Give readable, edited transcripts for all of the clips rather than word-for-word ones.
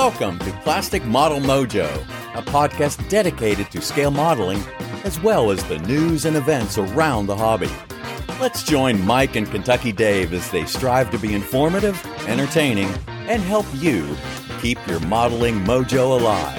Welcome to Plastic Model Mojo, a podcast dedicated to scale modeling as well as the news and events around the hobby. Let's join Mike and Kentucky Dave as they strive to be informative, entertaining, and help you keep your modeling mojo alive.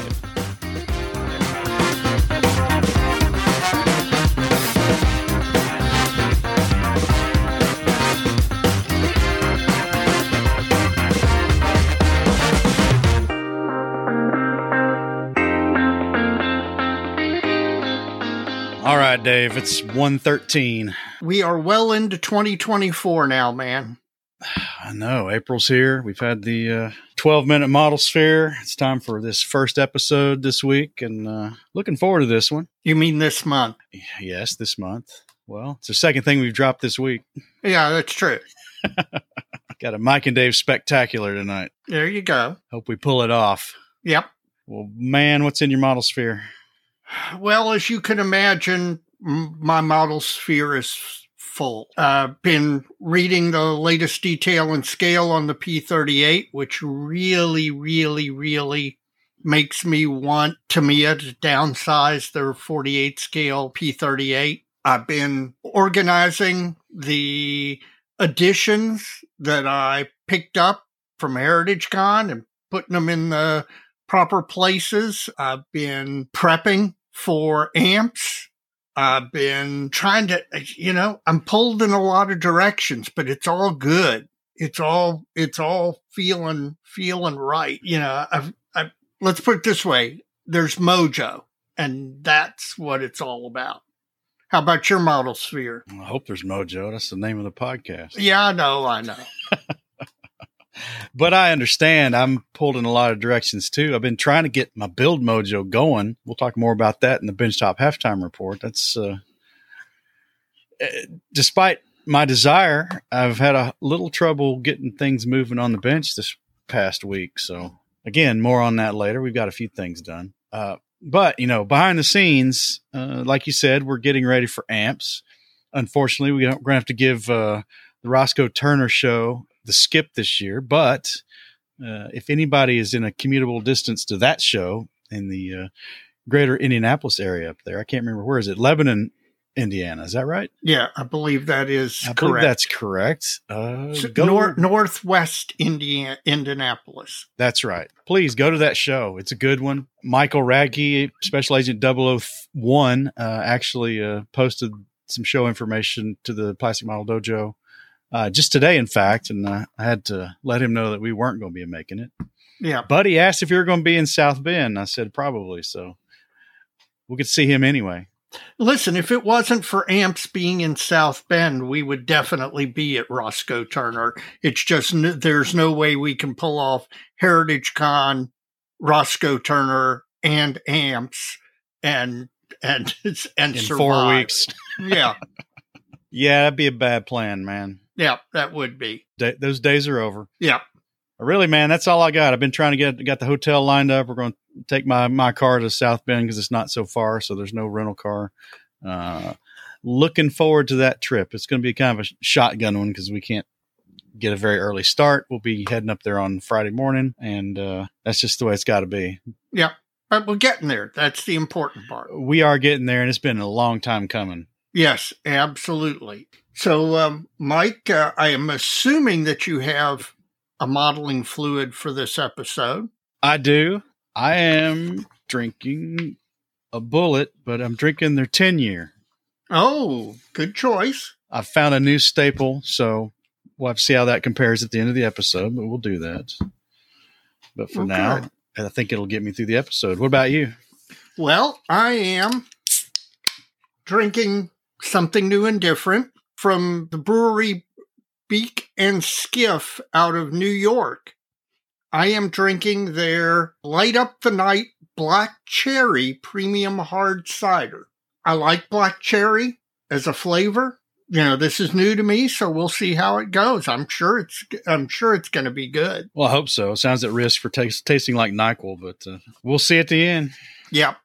All right, Dave, it's 1:13. We are well into 2024 now, man. I know. April's here. We've had the 12-minute model sphere. It's time for this first episode this week, and looking forward to this one. You mean this month? Yes, this month. Well, it's the second thing we've dropped this week. Yeah, that's true. Got a Mike and Dave spectacular tonight. There you go. Hope we pull it off. Yep. Well, man, what's in your model sphere? Well, as you can imagine, my model sphere is full. I've been reading the latest detail and scale on the P38, which really makes me want Tamiya to downsize their 48 scale P38. I've been organizing the additions that I picked up from Heritage Con and putting them in the proper places. I've been prepping for amps. I've been trying to, I'm pulled in a lot of directions, but it's all good. It's all feeling right. Let's put it this way. There's mojo, and that's what it's all about. How about your model sphere? I hope there's mojo. That's the name of the podcast. Yeah, I know. But I understand. I'm pulled in a lot of directions too. I've been trying to get my build mojo going. We'll talk more about that in the Benchtop Halftime Report. That's despite my desire, I've had a little trouble getting things moving on the bench this past week. So again, more on that later. We've got a few things done. But behind the scenes, like you said, we're getting ready for amps. Unfortunately, we're going to have to give the Roscoe Turner show the skip this year, but if anybody is in a commutable distance to that show in the greater Indianapolis area up there, I can't remember, where is it? Lebanon, Indiana. Is that right? Yeah, I believe that is correct. I believe that's correct. Northwest Indianapolis. That's right. Please go to that show. It's a good one. Michael Radke, Special Agent 001, actually posted some show information to the Plastic Model Dojo just today, in fact, and I had to let him know that we weren't going to be making it. Yeah. But he asked if you were going to be in South Bend. I said probably, so we'll get to see him anyway. Listen, if it wasn't for amps being in South Bend, we would definitely be at Roscoe Turner. It's just there's no way we can pull off Heritage Con, Roscoe Turner, and amps and in survive. 4 weeks. Yeah. Yeah, that'd be a bad plan, man. Yeah, that would be. Those days are over. Yeah. Really, man, that's all I got. I've been trying to got the hotel lined up. We're going to take my car to South Bend because it's not so far, so there's no rental car. Looking forward to that trip. It's going to be kind of a shotgun one because we can't get a very early start. We'll be heading up there on Friday morning, and that's just the way it's got to be. Yeah, but we're getting there. That's the important part. We are getting there, and it's been a long time coming. Yes, absolutely. So, Mike, I am assuming that you have a modeling fluid for this episode. I do. I am drinking a Bullet, but I'm drinking their 10-year. Oh, good choice. I found a new staple, so we'll have to see how that compares at the end of the episode, but we'll do that. But for now, I think it'll get me through the episode. What about you? Well, I am drinking something new and different from the brewery Beak and Skiff out of New York. I am drinking their Light Up the Night Black Cherry Premium Hard Cider. I like black cherry as a flavor. This is new to me, so we'll see how it goes. I'm sure it's going to be good. Well, I hope so. It sounds at risk for tasting like NyQuil, but we'll see at the end. Yep.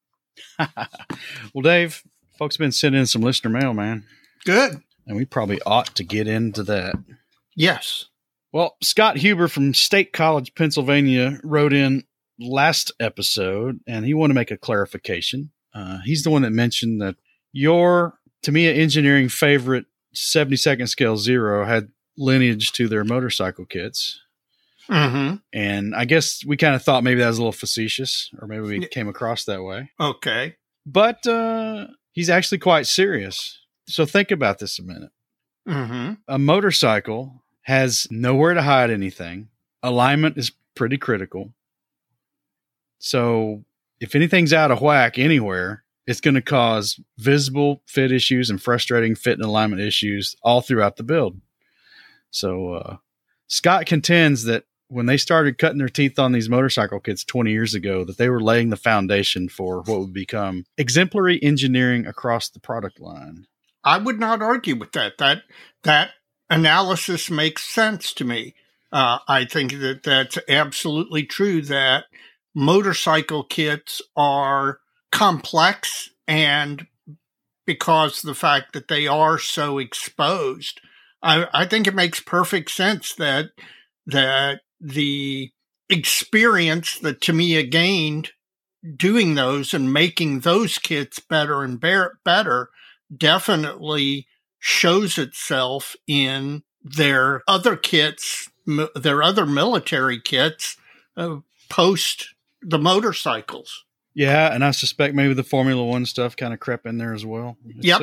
Well, Dave, folks have been sending in some listener mail, man. Good. And we probably ought to get into that. Yes. Well, Scott Huber from State College, Pennsylvania, wrote in last episode, and he wanted to make a clarification. He's the one that mentioned that your Tamiya Engineering favorite 72nd scale Zero had lineage to their motorcycle kits. Mm-hmm. And I guess we kind of thought maybe that was a little facetious, or maybe we came across that way. Okay. But he's actually quite serious. So think about this a minute. Mm-hmm. A motorcycle has nowhere to hide anything. Alignment is pretty critical. So if anything's out of whack anywhere, it's going to cause visible fit issues and frustrating fit and alignment issues all throughout the build. So Scott contends that when they started cutting their teeth on these motorcycle kits 20 years ago, that they were laying the foundation for what would become exemplary engineering across the product line. I would not argue with that. That analysis makes sense to me. I think that that's absolutely true, that motorcycle kits are complex, and because of the fact that they are so exposed, I think it makes perfect sense that the experience that Tamiya gained doing those and making those kits better and better definitely shows itself in their other kits, their other military kits post the motorcycles. Yeah, and I suspect maybe the Formula One stuff kind of crept in there as well.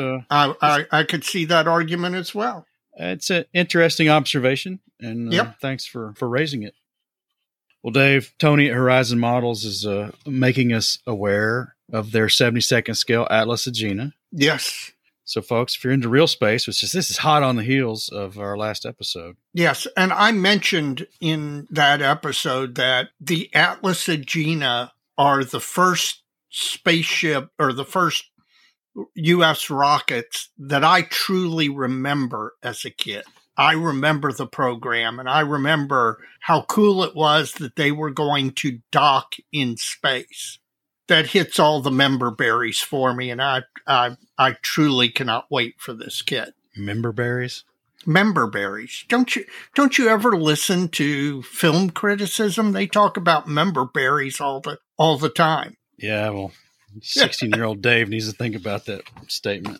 I could see that argument as well. It's an interesting observation, and thanks for raising it. Well, Dave, Tony at Horizon Models is making us aware of their 72nd scale Atlas Agena. Yes. So, folks, if you're into real space, this is hot on the heels of our last episode. Yes, and I mentioned in that episode that the Atlas Agena are the first spaceship or the first U.S. rockets that I truly remember as a kid. I remember the program, and I remember how cool it was that they were going to dock in space. That hits all the member berries for me, and I truly cannot wait for this kit. Member berries? Member berries. Don't you ever listen to film criticism? They talk about member berries all the time. Yeah, well, 16-year-old Dave needs to think about that statement.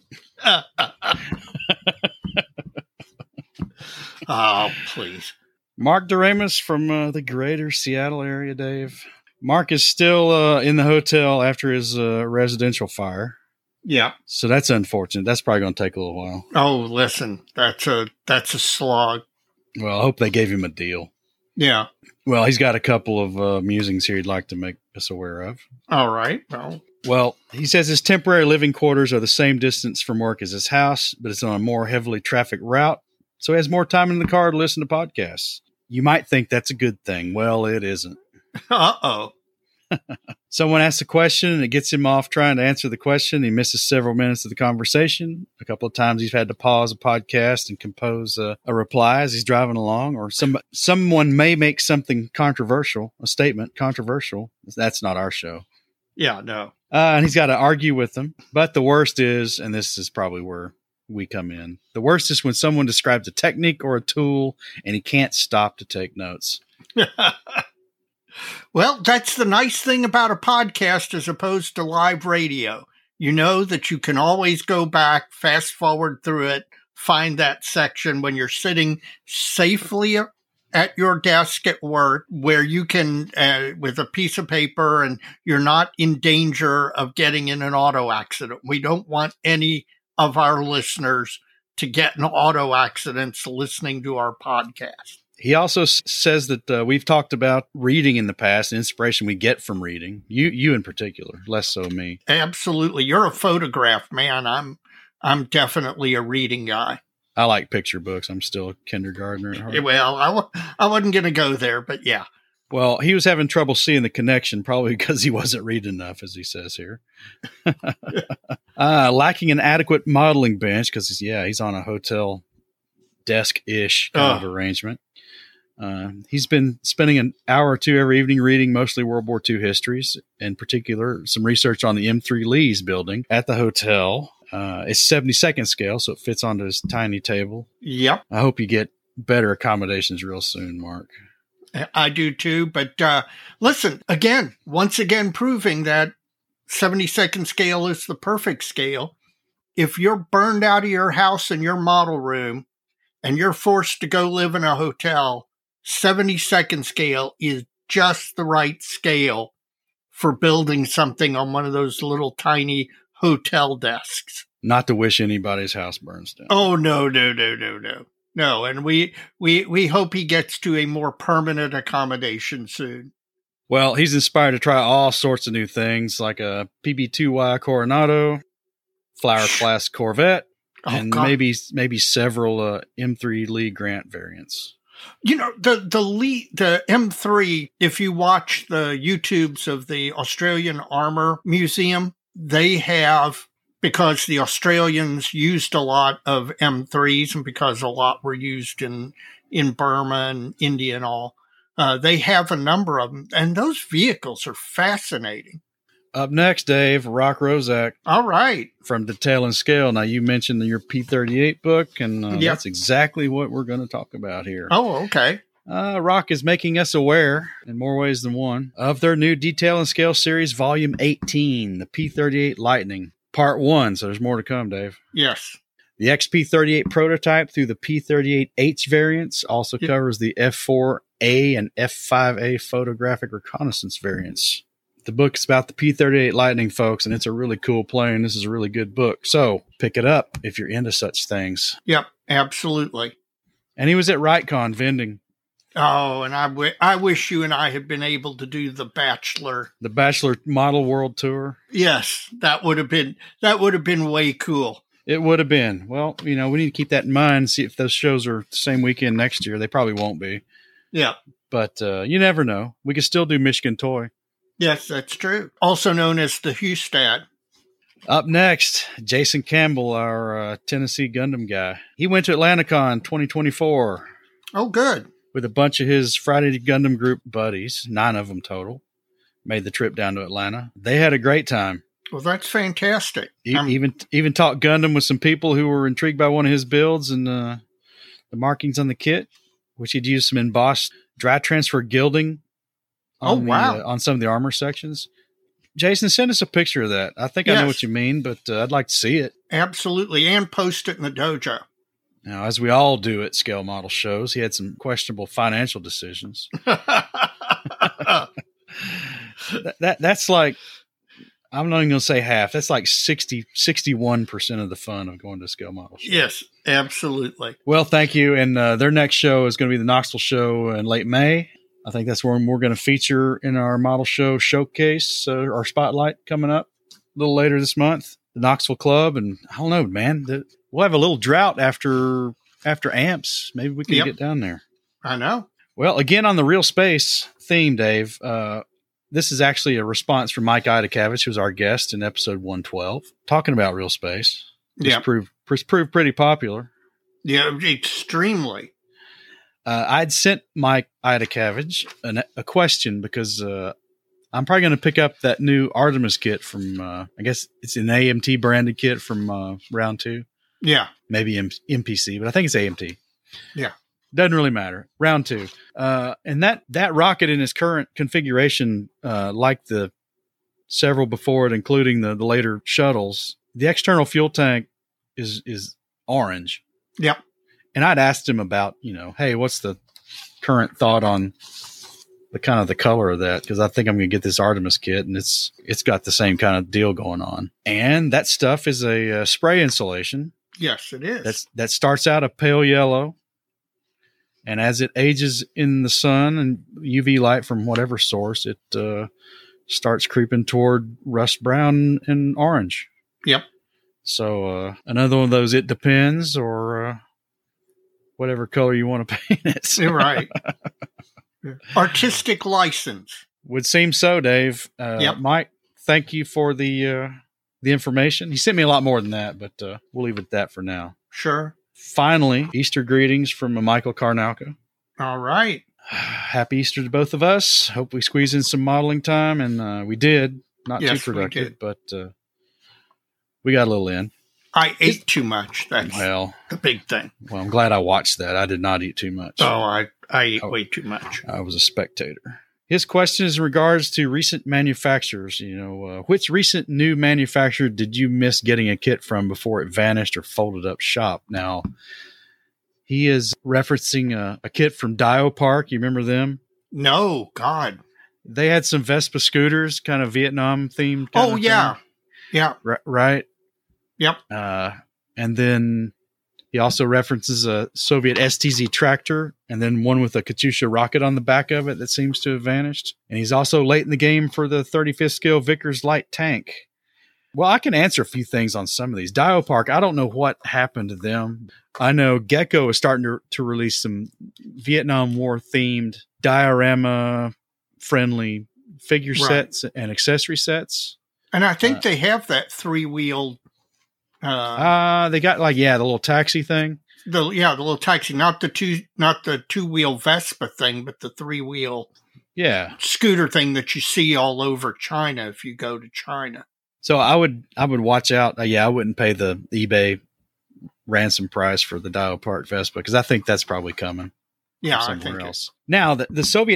Oh, please. Mark Doremus from the greater Seattle area, Dave. Mark is still in the hotel after his residential fire. Yeah. So that's unfortunate. That's probably going to take a little while. Oh, listen, that's a slog. Well, I hope they gave him a deal. Yeah. Well, he's got a couple of musings here he'd like to make us aware of. All right. Well, he says his temporary living quarters are the same distance from work as his house, but it's on a more heavily trafficked route, so he has more time in the car to listen to podcasts. You might think that's a good thing. Well, it isn't. Uh-oh. Someone asks a question, and it gets him off trying to answer the question. He misses several minutes of the conversation. A couple of times he's had to pause a podcast and compose a reply as he's driving along, or someone may make something controversial, a statement controversial. That's not our show. Yeah, no. And he's got to argue with them. But the worst is, and this is probably where we come in, the worst is when someone describes a technique or a tool and he can't stop to take notes. Well, that's the nice thing about a podcast as opposed to live radio. You know that you can always go back, fast forward through it, find that section when you're sitting safely at your desk at work, where you can, with a piece of paper, and you're not in danger of getting in an auto accident. We don't want any of our listeners to get in auto accidents listening to our podcast. He also says that we've talked about reading in the past, the inspiration we get from reading. You in particular, less so me. Absolutely. You're a photograph man. I'm definitely a reading guy. I like picture books. I'm still a kindergartner at heart. Well, I wasn't going to go there, but yeah. Well, he was having trouble seeing the connection, probably because he wasn't reading enough, as he says here. Lacking an adequate modeling bench, because he's on a hotel desk-ish kind of arrangement. He's been spending an hour or two every evening reading mostly World War II histories, in particular some research on the M3 Lee's building at the hotel. It's 72nd scale, so it fits onto his tiny table. Yep. I hope you get better accommodations real soon, Mark. I do too. But listen, once again, proving that 72nd scale is the perfect scale. If you're burned out of your house and your model room and you're forced to go live in a hotel, 72nd scale is just the right scale for building something on one of those little tiny hotel desks. Not to wish anybody's house burns down. Oh, no. No, and we hope he gets to a more permanent accommodation soon. Well, he's inspired to try all sorts of new things, like a PB2Y Coronado, Flower Class Corvette, and maybe several M3 Lee Grant variants. You know, the M3, if you watch the YouTubes of the Australian Armour Museum, they have, because the Australians used a lot of M3s and because a lot were used in Burma and India and all, they have a number of them. And those vehicles are fascinating. Up next, Dave, Rock Rozak. All right. From Detail and Scale. Now, you mentioned your P38 book, and that's exactly what we're going to talk about here. Oh, okay. Rock is making us aware, in more ways than one, of their new Detail and Scale series, Volume 18, the P38 Lightning, Part 1. So there's more to come, Dave. Yes. The XP38 prototype through the P38H variants also covers the F4A and F5A photographic reconnaissance variants. The book's about the P38 Lightning, folks, and it's a really cool plane. This is a really good book. So pick it up if you're into such things. Yep, absolutely. And he was at RightCon vending. Oh, and I wish you and I had been able to do the Bachelor Model World Tour. Yes, that would have been way cool. It would have been. Well, we need to keep that in mind, see if those shows are the same weekend next year. They probably won't be. Yeah. But you never know. We could still do Michigan Toy. Yes, that's true. Also known as the Hustad. Up next, Jason Campbell, our Tennessee Gundam guy. He went to AtlantaCon 2024. Oh, good. With a bunch of his Friday Gundam group buddies, 9 of them total. Made the trip down to Atlanta. They had a great time. Well, that's fantastic. Even talked Gundam with some people who were intrigued by one of his builds and the markings on the kit, which he'd used some embossed dry transfer gilding on some of the armor sections. Jason, send us a picture of that. I think I know what you mean, but I'd like to see it. Absolutely, and post it in the dojo. Now, as we all do at scale model shows, he had some questionable financial decisions. That's like, I'm not even going to say half. That's like 61% of the fun of going to scale model shows. Yes, absolutely. Well, thank you. And their next show is going to be the Knoxville show in late May. I think that's where we're going to feature in our model show showcase, our spotlight coming up a little later this month. The Knoxville Club, and I don't know, man. We'll have a little drought after AMPS. Maybe we can get down there. I know. Well, again, on the Real Space theme, Dave, this is actually a response from Mike Idakavich, who was our guest in episode 112, talking about Real Space. Yeah. Proved pretty popular. Yeah, extremely. I'd sent Mike Idakavich a question because I'm probably going to pick up that new Artemis kit from, I guess it's an AMT branded kit from round 2. Yeah. Maybe MPC, but I think it's AMT. Yeah. Doesn't really matter. Round 2. And that rocket in its current configuration, like the several before it, including the later shuttles, the external fuel tank is orange. Yep. And I'd asked him about, hey, what's the current thought on the kind of the color of that? Because I think I'm going to get this Artemis kit, and it's got the same kind of deal going on. And that stuff is a spray insulation. Yes, it is. That starts out a pale yellow, and as it ages in the sun and UV light from whatever source, it starts creeping toward rust brown and orange. Yep. So another one of those, it depends, or whatever color you want to paint it. You're right. Artistic license. Would seem so, Dave. Yep. Mike, thank you for the information. He sent me a lot more than that, but we'll leave it at that for now. Sure. Finally, Easter greetings from Michael Karnauka. All right. Happy Easter to both of us. Hope we squeeze in some modeling time, and we did. Not too productive, but we got a little in. I ate too much. That's Well, the big thing. well, I'm glad I watched that. I did not eat too much. Oh, I ate way too much. I was a spectator. His question is in regards to recent manufacturers. Which recent new manufacturer did you miss getting a kit from before it vanished or folded up shop? Now, he is referencing a kit from Diopark. You remember them? No, God. They had some Vespa scooters, kind of Vietnam themed. Oh, yeah. Thing. Yeah. Right. Yep. And then he also references a Soviet STZ tractor and then one with a Katyusha rocket on the back of it that seems to have vanished. And he's also late in the game for the 35th scale Vickers light tank. Well, I can answer a few things on some of these. Diopark, I don't know what happened to them. I know Gecko is starting to release some Vietnam War themed diorama friendly figure sets and accessory sets. And I think they have that 3-wheel. They got the little taxi thing. The little taxi, not the 2-wheel Vespa thing, but the 3-wheel scooter thing that you see all over China if you go to China. So I would watch out. I wouldn't pay the eBay ransom price for the Diopark Vespa because I think that's probably coming. Yeah, somewhere else. Now the Soviet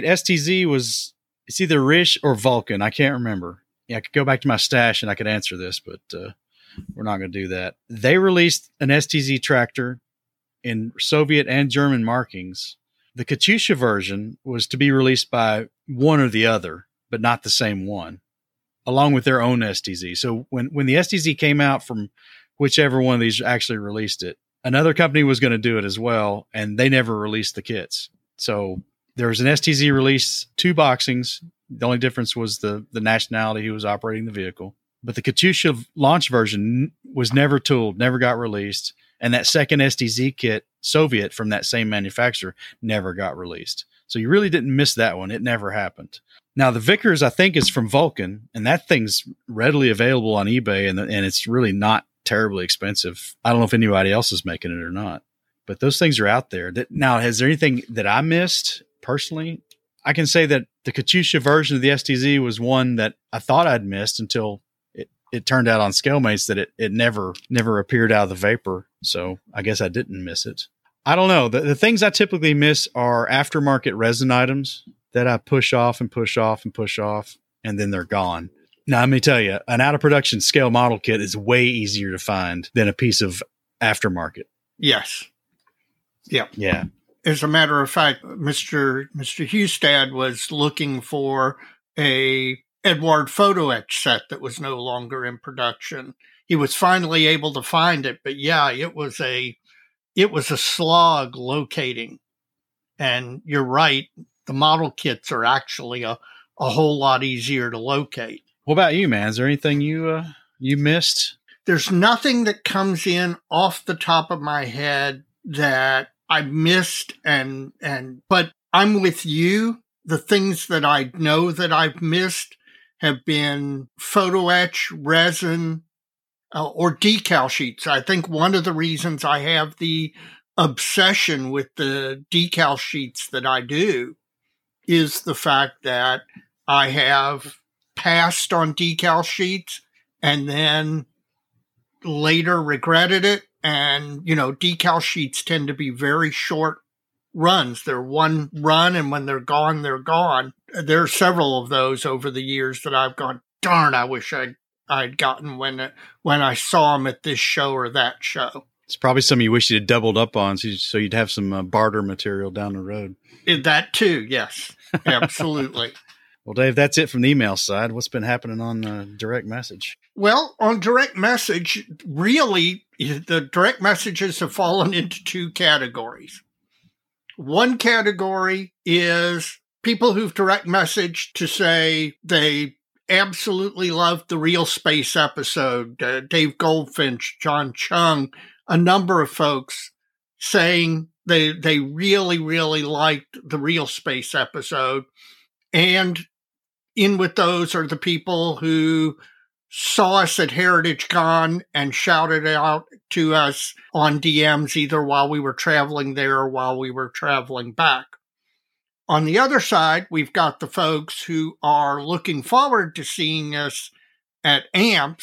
STZ it's either Rish or Vulcan. I can't remember. Yeah, I could go back to my stash and I could answer this, but we're not going to do that. They released an STZ tractor in Soviet and German markings. The Katyusha version was to be released by one or the other, but not the same one, along with their own STZ. So when the STZ came out from whichever one of these actually released it, another company was going to do it as well, and they never released the kits. So there was an STZ release, 2 boxings. The only difference was the nationality who was operating the vehicle. But the Katyusha launch version was never tooled, never got released. And that second STZ kit, Soviet, from that same manufacturer, never got released. So you really didn't miss that one. It never happened. Now, the Vickers, I think, is from Vulcan, and that thing's readily available on eBay, and it's really not terribly expensive. I don't know if anybody else is making it or not, but those things are out there. Now, has there anything that I missed personally? I can say that the Katyusha version of the STZ was one that I thought I'd missed until it turned out on ScaleMates that it never appeared out of the vapor. So I guess I didn't miss it. I don't know. The things I typically miss are aftermarket resin items that I push off and push off and push off, and then they're gone. Now, let me tell you, an out-of-production scale model kit is way easier to find than a piece of aftermarket. Yes. Yep. Yeah. As a matter of fact, Mr. Hustad was looking for a Eduard photo etch set that was no longer in production. He was finally able to find it, but yeah, it was a slog locating. And you're right, the model kits are actually a whole lot easier to locate. What about you, man? Is there anything you missed? There's nothing that comes in off the top of my head that I missed, but I'm with you. The things that I know that I've missed have been photo etch, resin, or decal sheets. I think one of the reasons I have the obsession with the decal sheets that I do is the fact that I have passed on decal sheets and then later regretted it. And, decal sheets tend to be very short runs. They're one run, and when they're gone, they're gone. There are several of those over the years that I've gone, darn, I wish I'd gotten when I saw them at this show or that show. It's probably some you wish you'd doubled up on so you'd have some barter material down the road. That too, yes. Absolutely. Well, Dave, that's it from the email side. What's been happening on direct message? Well, on direct message, really, the direct messages have fallen into 2 categories. One category is people who've direct messaged to say they absolutely loved the Real Space episode. Dave Goldfinch, John Chung, a number of folks saying they really, really liked the Real Space episode. And in with those are the people who saw us at Heritage Con and shouted out to us on DMs either while we were traveling there or while we were traveling back. On the other side, we've got the folks who are looking forward to seeing us at AMPS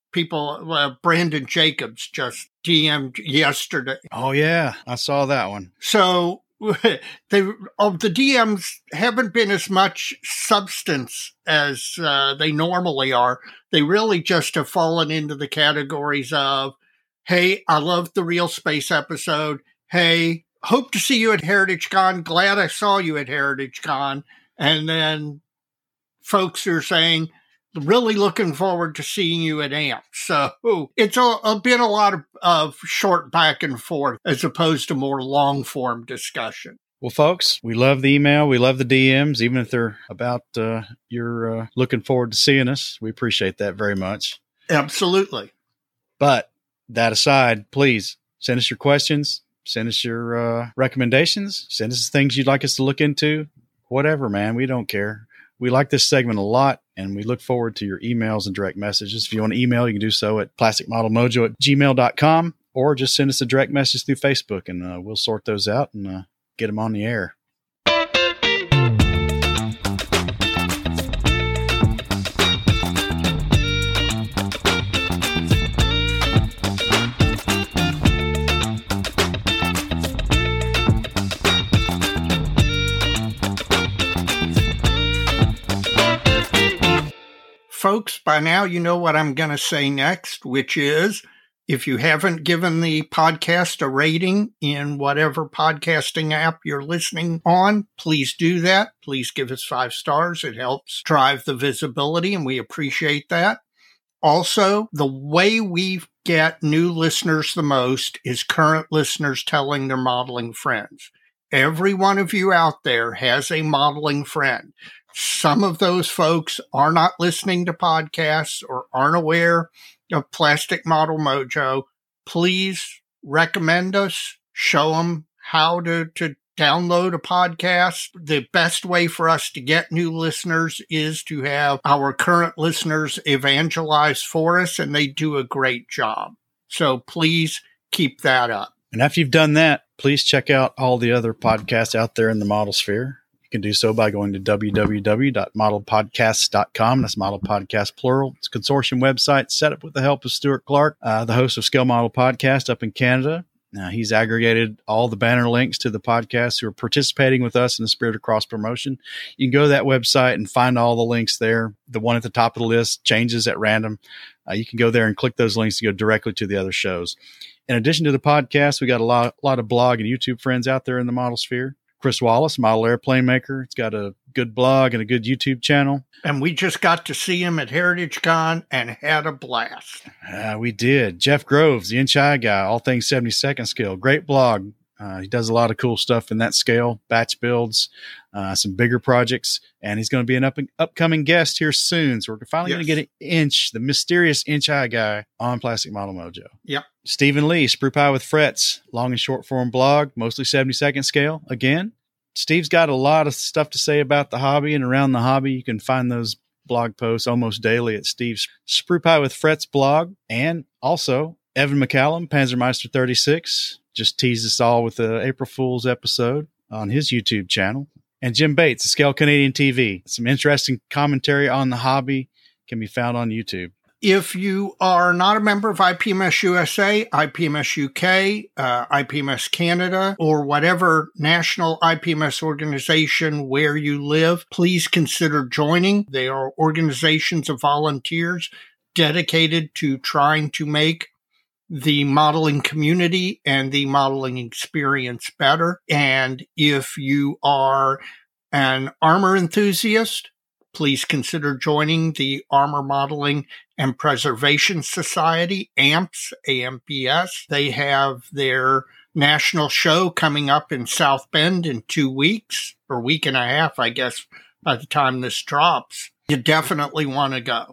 Brandon Jacobs just DM'd yesterday. Oh, yeah. I saw that one. So the DMs haven't been as much substance as they normally are. They really just have fallen into the categories of, hey, I loved the Real Space episode. Hey, hope to see you at Heritage Con. Glad I saw you at Heritage Con. And then folks are saying, really looking forward to seeing you at AMP. So it's been a lot of short back and forth as opposed to more long form discussion. Well, folks, we love the email. We love the DMs, even if they're about you're looking forward to seeing us. We appreciate that very much. Absolutely. But that aside, please send us your questions. Send us your recommendations. Send us things you'd like us to look into. Whatever, man. We don't care. We like this segment a lot, and we look forward to your emails and direct messages. If you want to email, you can do so at plasticmodelmojo@gmail.com, or just send us a direct message through Facebook, and we'll sort those out and get them on the air. Folks, by now you know what I'm going to say next, which is, if you haven't given the podcast a rating in whatever podcasting app you're listening on, please do that. Please give us 5 stars. It helps drive the visibility, and we appreciate that. Also, the way we get new listeners the most is current listeners telling their modeling friends. Every one of you out there has a modeling friend. Some of those folks are not listening to podcasts or aren't aware of Plastic Model Mojo. Please recommend us, show them how to download a podcast. The best way for us to get new listeners is to have our current listeners evangelize for us, and they do a great job. So please keep that up. And after you've done that, please check out all the other podcasts out there in the model sphere. You can do so by going to www.modelpodcasts.com. That's Model Podcast plural. It's a consortium website set up with the help of Stuart Clark, the host of Scale Model Podcast up in Canada. Now, he's aggregated all the banner links to the podcasts who are participating with us in the spirit of cross promotion. You can go to that website and find all the links there. The one at the top of the list changes at random. You can go there and click those links to go directly to the other shows. In addition to the podcast, we got a lot of blog and YouTube friends out there in the model sphere. Chris Wallace, model airplane maker. It's got a good blog and a good YouTube channel. And we just got to see him at Heritage Con and had a blast. We did. Jeff Groves, the Inch-Eye guy, all things 72nd scale. Great blog. He does a lot of cool stuff in that scale, batch builds, some bigger projects, and he's going to be an upcoming guest here soon. So we're finally going to get the mysterious Inch-Eye guy on Plastic Model Mojo. Yep. Stephen Lee, Sprue Pie with Frets, long and short form blog, mostly 72nd scale. Again, Steve's got a lot of stuff to say about the hobby and around the hobby. You can find those blog posts almost daily at Steve's Sprue Pie with Frets blog. And also Evan McCallum, Panzermeister 36, just teased us all with the April Fool's episode on his YouTube channel. And Jim Bates, Scale Canadian TV. Some interesting commentary on the hobby can be found on YouTube. If you are not a member of IPMS USA, IPMS UK, IPMS Canada, or whatever national IPMS organization where you live, please consider joining. They are organizations of volunteers dedicated to trying to make the modeling community and the modeling experience better. And if you are an armor enthusiast, please consider joining the Armor Modeling and Preservation Society, AMPS, AMPS. They have their national show coming up in South Bend in 2 weeks, or week and a half, I guess, by the time this drops. You definitely want to go.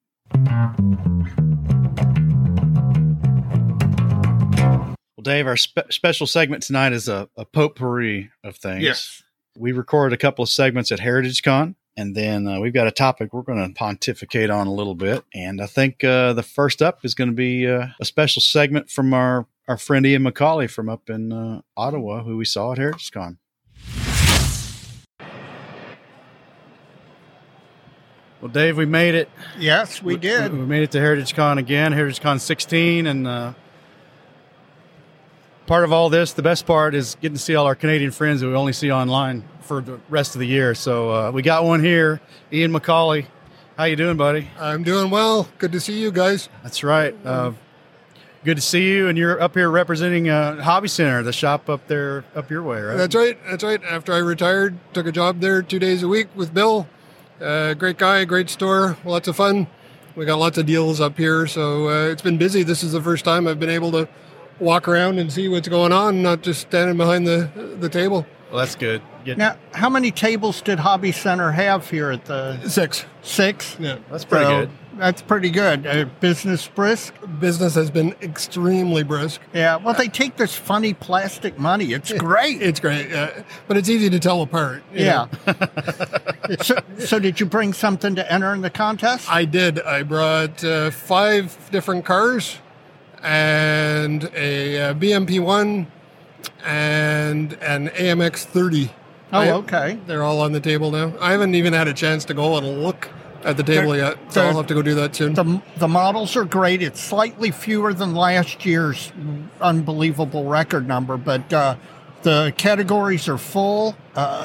Well, Dave, our special segment tonight is a potpourri of things. Yes. We recorded a couple of segments at Heritage Con. And then we've got a topic we're going to pontificate on a little bit. And I think the first up is going to be a special segment from our friend Ian McCauley from up in Ottawa, who we saw at Heritage Con. Well, Dave, we made it. Yes, we did. We made it to Heritage Con again, Heritage Con 16. And part of all this, the best part is getting to see all our Canadian friends that we only see online for the rest of the year. So we got one here, Ian McCauley. How you doing, buddy? I'm doing well. Good to see you guys. That's right. Good to see you. And you're up here representing Hobby Center, the shop up there, up your way, right? That's right. After I retired, took a job there 2 days a week with Bill. Great guy, great store, lots of fun. We got lots of deals up here, so it's been busy. This is the first time I've been able to walk around and see what's going on, not just standing behind the table. Well, that's good. Now, how many tables did Hobby Center have here at the... 6. 6? Yeah. That's pretty good. That's pretty good. Business brisk? Business has been extremely brisk. Yeah, well, they take this funny plastic money. It's great. It's great, but it's easy to tell apart. Yeah. So did you bring something to enter in the contest? I did. I brought 5 different cars and a BMP-1 and an AMX 30. Oh, okay. They're all on the table now. I haven't even had a chance to go and look at the table yet, so I'll have to go do that soon. The models are great. It's slightly fewer than last year's unbelievable record number, but the categories are full.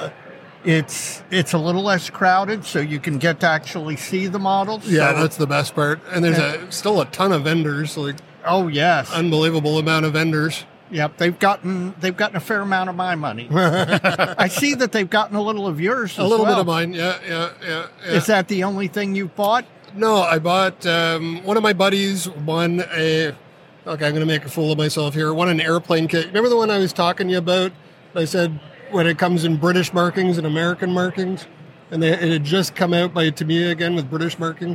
It's a little less crowded, so you can get to actually see the models. Yeah, that's the best part. And there's still a ton of vendors, like yes, unbelievable amount of vendors. Yep, they've gotten a fair amount of my money. I see that they've gotten a little of yours. A little bit of mine, yeah. Is that the only thing you've bought? No, I bought one of my buddies won a. Okay, I'm going to make a fool of myself here. Won an airplane kit. Remember the one I was talking to you about? I said when it comes in British markings and American markings, and it had just come out by Tamiya again with British marking.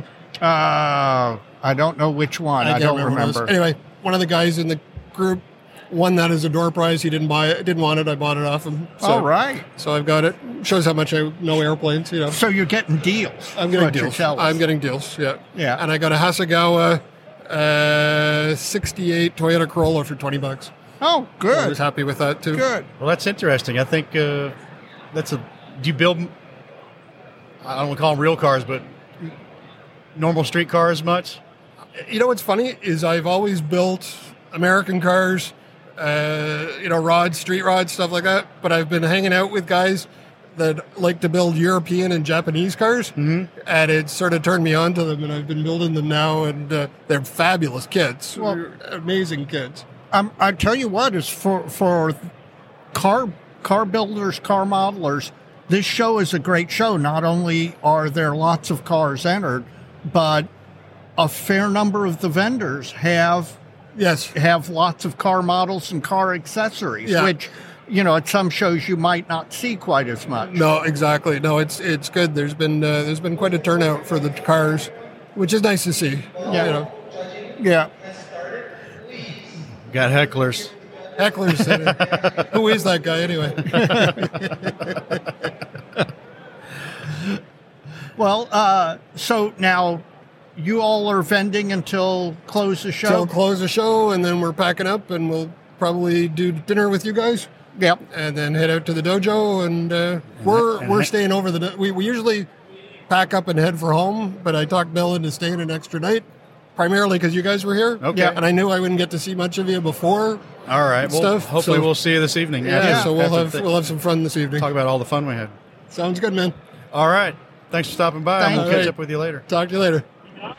I don't know which one. I don't remember. Anyway, one of the guys in the group won that as a door prize. He didn't buy it. Didn't want it. I bought it off him. So, all right. So I've got it. Shows how much I know airplanes. So you're getting deals. I'm getting deals. I'm getting deals. Yeah. Yeah. And I got a Hasegawa 68 Toyota Corolla for $20. Oh, good. So I was happy with that too. Good. Well, that's interesting. I think do you build? I don't want to call them real cars, but normal street cars much? You know what's funny is I've always built American cars. Rods, street rods, stuff like that. But I've been hanging out with guys that like to build European and Japanese cars, and it sort of turned me on to them, and I've been building them now, and they're fabulous kids. Well, amazing kids. I tell you what, is for car builders, car modelers, this show is a great show. Not only are there lots of cars entered, but a fair number of the vendors have lots of car models and car accessories, which, at some shows you might not see quite as much. No, exactly. No, it's good. There's been quite a turnout for the cars, which is nice to see. Yeah. Yeah. Got hecklers. Who is that guy anyway? Well, so now you all are vending until close the show? Till close the show, and then we're packing up, and we'll probably do dinner with you guys. Yep. And then head out to the dojo, and we're staying over we usually pack up and head for home, but I talked Bill into staying an extra night, primarily because you guys were here. Okay. And I knew I wouldn't get to see much of you before. All right. Well, hopefully we'll see you this evening. So we'll have some fun this evening. Talk about all the fun we had. Sounds good, man. All right. Thanks for stopping by. We'll catch up with you later. Talk to you later.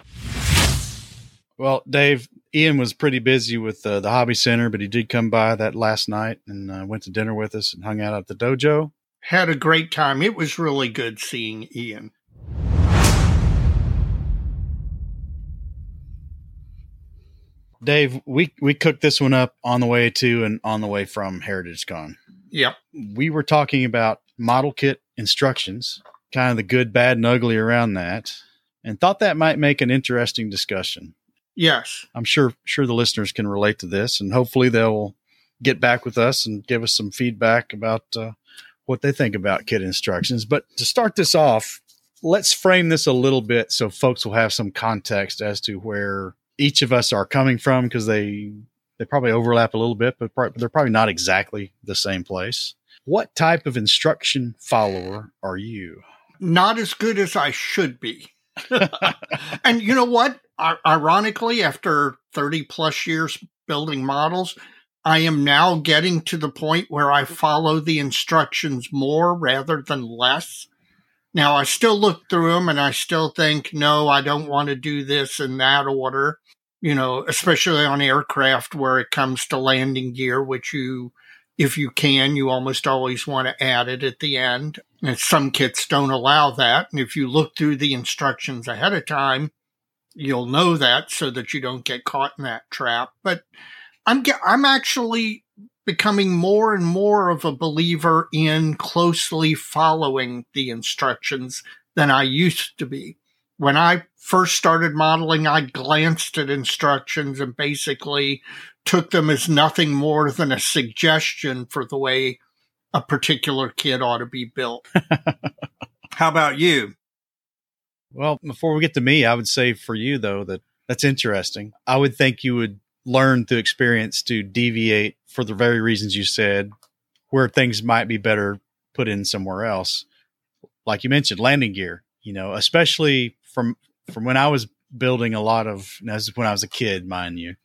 Well, Dave, Ian was pretty busy with the Hobby Center, but he did come by that last night and went to dinner with us and hung out at the dojo. Had a great time. It was really good seeing Ian. Dave, we cooked this one up on the way to and on the way from Heritage Con. Yep. We were talking about model kit instructions, kind of the good, bad, and ugly around that, and thought that might make an interesting discussion. Yes. I'm sure the listeners can relate to this, and hopefully they'll get back with us and give us some feedback about what they think about kit instructions. But to start this off, let's frame this a little bit so folks will have some context as to where each of us are coming from, because they probably overlap a little bit, but they're probably not exactly the same place. What type of instruction follower are you? Not as good as I should be. And you know what? Ironically, after 30 plus years building models, I am now getting to the point where I follow the instructions more rather than less. Now, I still look through them and I still think, no, I don't want to do this in that order, especially on aircraft where it comes to landing gear, which if you can, you almost always want to add it at the end. And some kits don't allow that. And if you look through the instructions ahead of time, you'll know that so that you don't get caught in that trap. But I'm actually becoming more and more of a believer in closely following the instructions than I used to be. When I first started modeling, I glanced at instructions and basically took them as nothing more than a suggestion for the way a particular kit ought to be built. How about you? Well, before we get to me, I would say for you, though, that's interesting. I would think you would learn through experience to deviate for the very reasons you said, where things might be better put in somewhere else. Like you mentioned, landing gear, especially from when I was building a lot of, that's when I was a kid, mind you,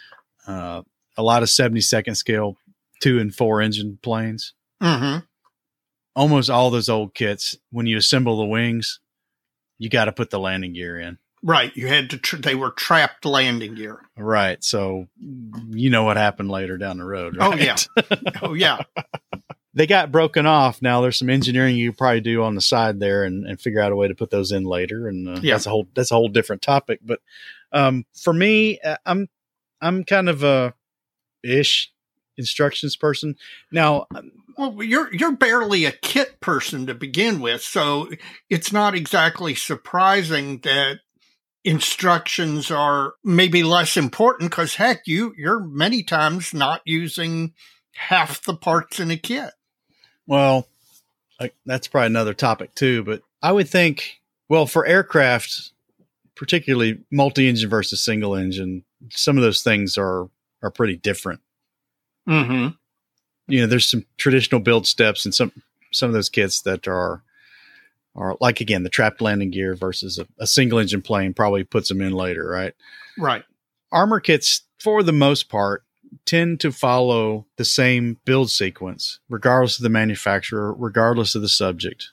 a lot of 72nd scale 2 and 4 engine planes. Mm-hmm. Almost all those old kits, when you assemble the wings, you got to put the landing gear in. Right. You had to, they were trapped landing gear. Right. So you know what happened later down the road, right? Oh, yeah. Oh, yeah. They got broken off. Now there's some engineering you probably do on the side there and figure out a way to put those in later. And that's a whole different topic. But for me, I'm kind of a ish instructions person. Now, well, you're barely a kit person to begin with, so it's not exactly surprising that instructions are maybe less important because, heck, you're many times not using half the parts in a kit. Well, that's probably another topic too, but I would think, well, for aircraft, particularly multi-engine versus single engine, some of those things are pretty different. Mm-hmm. There's some traditional build steps and some of those kits that are like, again, the trapped landing gear versus a single engine plane probably puts them in later, right? Right. Armor kits, for the most part, tend to follow the same build sequence, regardless of the manufacturer, regardless of the subject.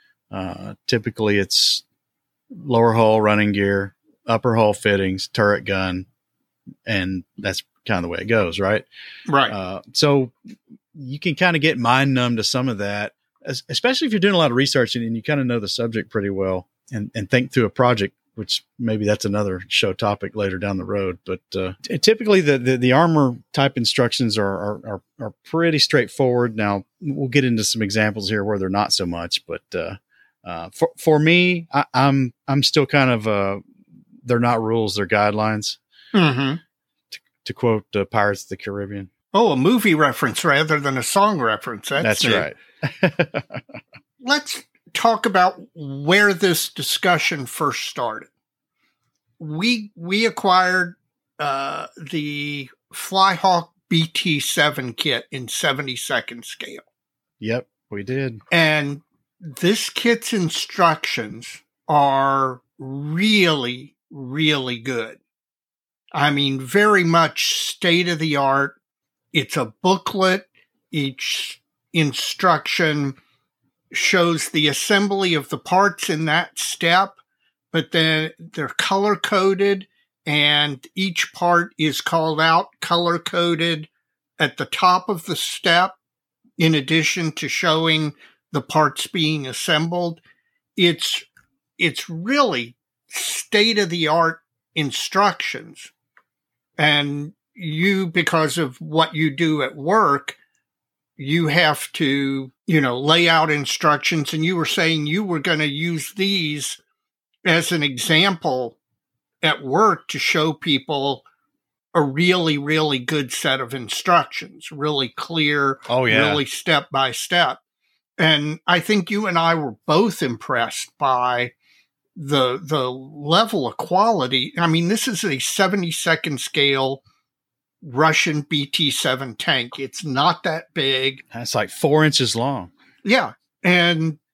Typically, it's lower hull running gear, upper hull fittings, turret gun, and that's kind of the way it goes, right? Right. So you can kind of get mind numb to some of that, especially if you're doing a lot of research and you kind of know the subject pretty well and think through a project, which maybe that's another show topic later down the road. But typically the armor type instructions are pretty straightforward. Now we'll get into some examples here where they're not so much, but for me, I'm still kind of they're not rules, they're guidelines. Mm-hmm. To quote Pirates of the Caribbean. Oh, a movie reference rather than a song reference. That's right. Let's talk about where this discussion first started. We acquired the Flyhawk BT7 kit in 72nd scale. Yep, we did. And this kit's instructions are really, really good. I mean, very much state of the art. It's a booklet. Each instruction shows the assembly of the parts in that step, but then they're color coded and each part is called out color coded at the top of the step, in addition to showing the parts being assembled. It's really state of the art instructions. And you, because of what you do at work, you have to, lay out instructions. And you were saying you were going to use these as an example at work to show people a really, really good set of instructions, really clear, really step by step. And I think you and I were both impressed by the level of quality. I mean, this is a 72nd scale Russian BT-7 tank. It's not that big. That's like 4 inches long. Yeah. And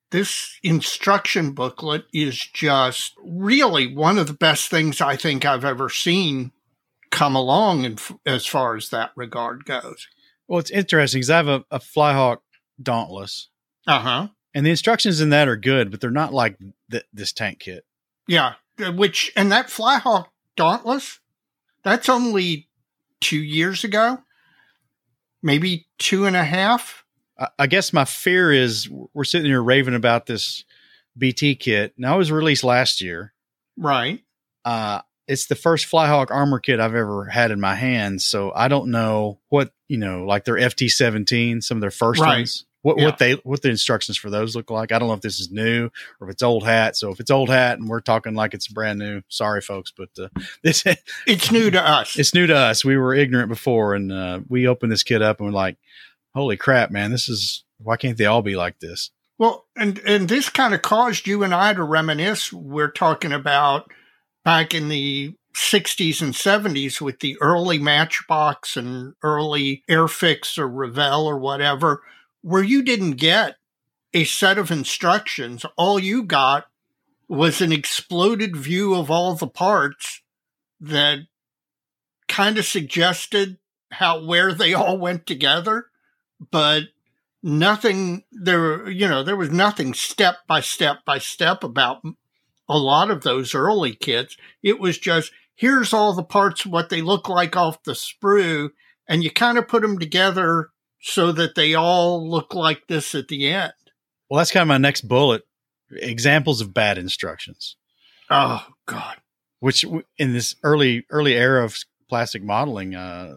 this instruction booklet is just really one of the best things I think I've ever seen come along as far as that regard goes. Well, it's interesting because I have a Flyhawk Dauntless. Uh-huh. And the instructions in that are good, but they're not like this tank kit. Yeah. And that Flyhawk Dauntless, that's only 2 years ago, maybe 2.5. I guess my fear is we're sitting here raving about this BT kit. Now, it was released last year. Right. It's the first Flyhawk armor kit I've ever had in my hands. So I don't know what, like their FT-17, some of their first ones, what the instructions for those look like. I don't know if this is new or if it's old hat. So if it's old hat and we're talking like it's brand new, sorry folks, but it's new to us. It's new to us. We were ignorant before, and we opened this kit up and we're like, holy crap, man, why can't they all be like this? Well, and this kind of caused you and I to reminisce. We're talking about back in the 60s and 70s with the early Matchbox and early Airfix or Revell or whatever, where you didn't get a set of instructions. All you got was an exploded view of all the parts that kind of suggested where they all went together, but nothing there was nothing step by step about a lot of those early kits. It was just, here's all the parts, what they look like off the sprue, and you kind of put them together so that they all look like this at the end. Well, that's kind of my next bullet. Examples of bad instructions. Oh, God. Which in this early era of plastic modeling,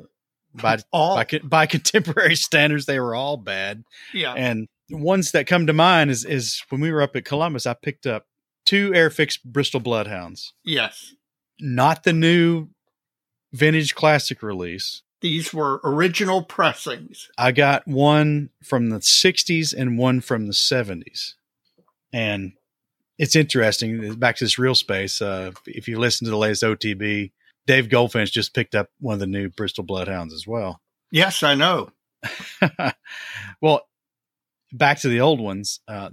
by contemporary standards, they were all bad. Yeah. And ones that come to mind is when we were up at Columbus, I picked up 2 Airfix Bristol Bloodhounds. Yes. Not the new vintage classic release. These were original pressings. I got one from the 60s and one from the 70s. And it's interesting. Back to this real space. If you listen to the latest OTB, Dave Goldfinch just picked up one of the new Bristol Bloodhounds as well. Yes, I know. Well, back to the old ones. The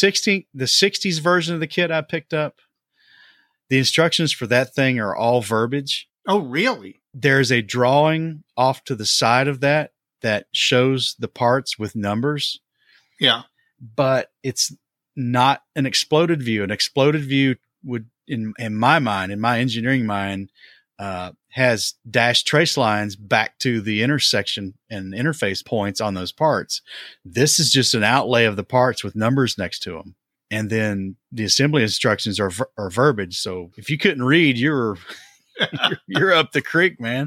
60s version of the kit I picked up, the instructions for that thing are all verbiage. Oh, really? There's a drawing off to the side of that shows the parts with numbers. Yeah. But it's not an exploded view. An exploded view would, in my mind, in my engineering mind, has dashed trace lines back to the intersection and interface points on those parts. This is just an outlay of the parts with numbers next to them. And then the assembly instructions are verbiage. So if you couldn't read, you're up the creek, man.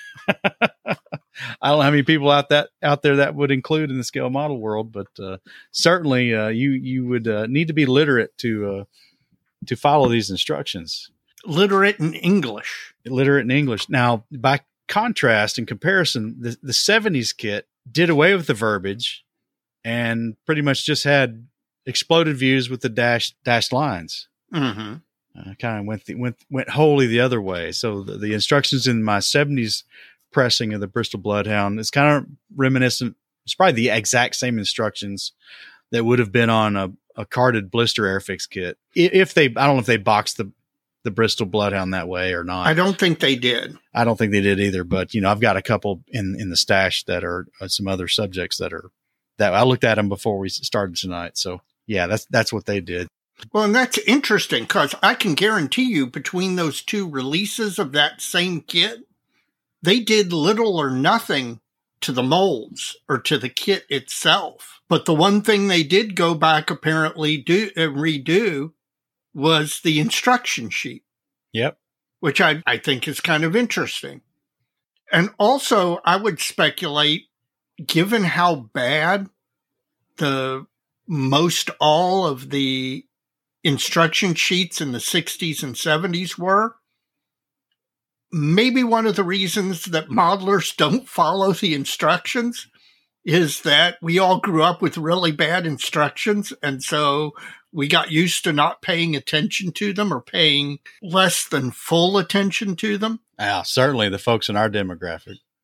I don't know how many people out there that would include in the scale model world, but certainly you would need to be literate to follow these instructions. Literate in English. Now, by contrast, in comparison, the 70s kit did away with the verbiage and pretty much just had exploded views with the dashed lines. Mm-hmm. Kind of went wholly the other way. So the instructions in my 70s pressing of the Bristol Bloodhound is kind of reminiscent. It's probably the exact same instructions that would have been on a carded blister Airfix kit. I don't know if they boxed the Bristol Bloodhound that way or not. I don't think they did. I don't think they did either. But I've got a couple in the stash that are some other subjects that I looked at them before we started tonight. So yeah, that's what they did. Well, and that's interesting because I can guarantee you between those 2 releases of that same kit, they did little or nothing to the molds or to the kit itself. But the one thing they did go back apparently redo was the instruction sheet. Yep. Which I think is kind of interesting. And also, I would speculate, given how bad most all of the instruction sheets in the 60s and 70s were, maybe one of the reasons that modelers don't follow the instructions is that we all grew up with really bad instructions, and so we got used to not paying attention to them or paying less than full attention to them. Yeah, certainly the folks in our demographic.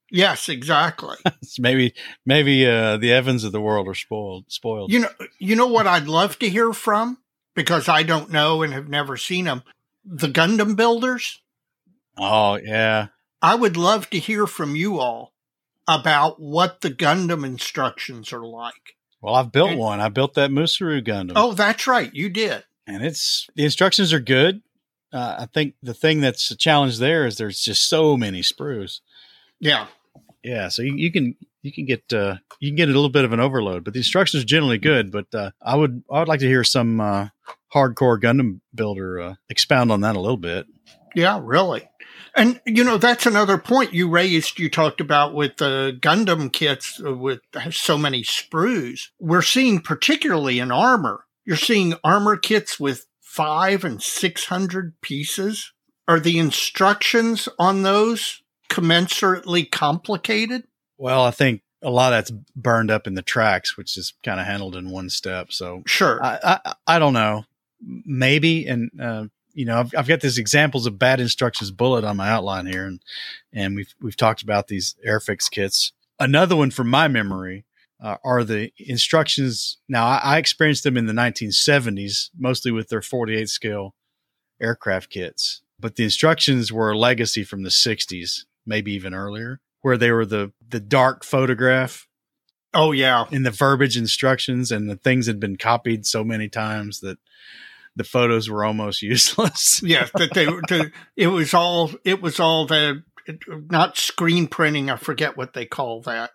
Yes, exactly. maybe the Evans of the world are spoiled. You know what I'd love to hear from, because I don't know and have never seen them, the Gundam builders. Oh, yeah. I would love to hear from you all about what the Gundam instructions are like. Well, I've built one. I built that Musaru Gundam. Oh, that's right. You did. And the instructions are good. I think the thing that's a challenge there is there's just so many sprues. Yeah. Yeah. So you can get a little bit of an overload, but the instructions are generally good. But I would like to hear some hardcore Gundam builder expound on that a little bit. Yeah, really. And, that's another point you raised. You talked about with the Gundam kits with so many sprues. We're seeing, particularly in armor, you're seeing armor kits with 500 and 600 pieces. Are the instructions on those commensurately complicated? Well, I think a lot of that's burned up in the tracks, which is kind of handled in one step. So sure. I don't know. Maybe. And, I've got these examples of bad instructions bullet on my outline here, and we've talked about these Airfix kits. Another one from my memory are the instructions. Now, I experienced them in the 1970s, mostly with their 48 scale aircraft kits, but the instructions were a legacy from the 60s, maybe even earlier, where they were the dark photograph. Oh, yeah. In the verbiage instructions, and the things had been copied so many times that the photos were almost useless. Yes, that it was all the, not screen printing. I forget what they call that.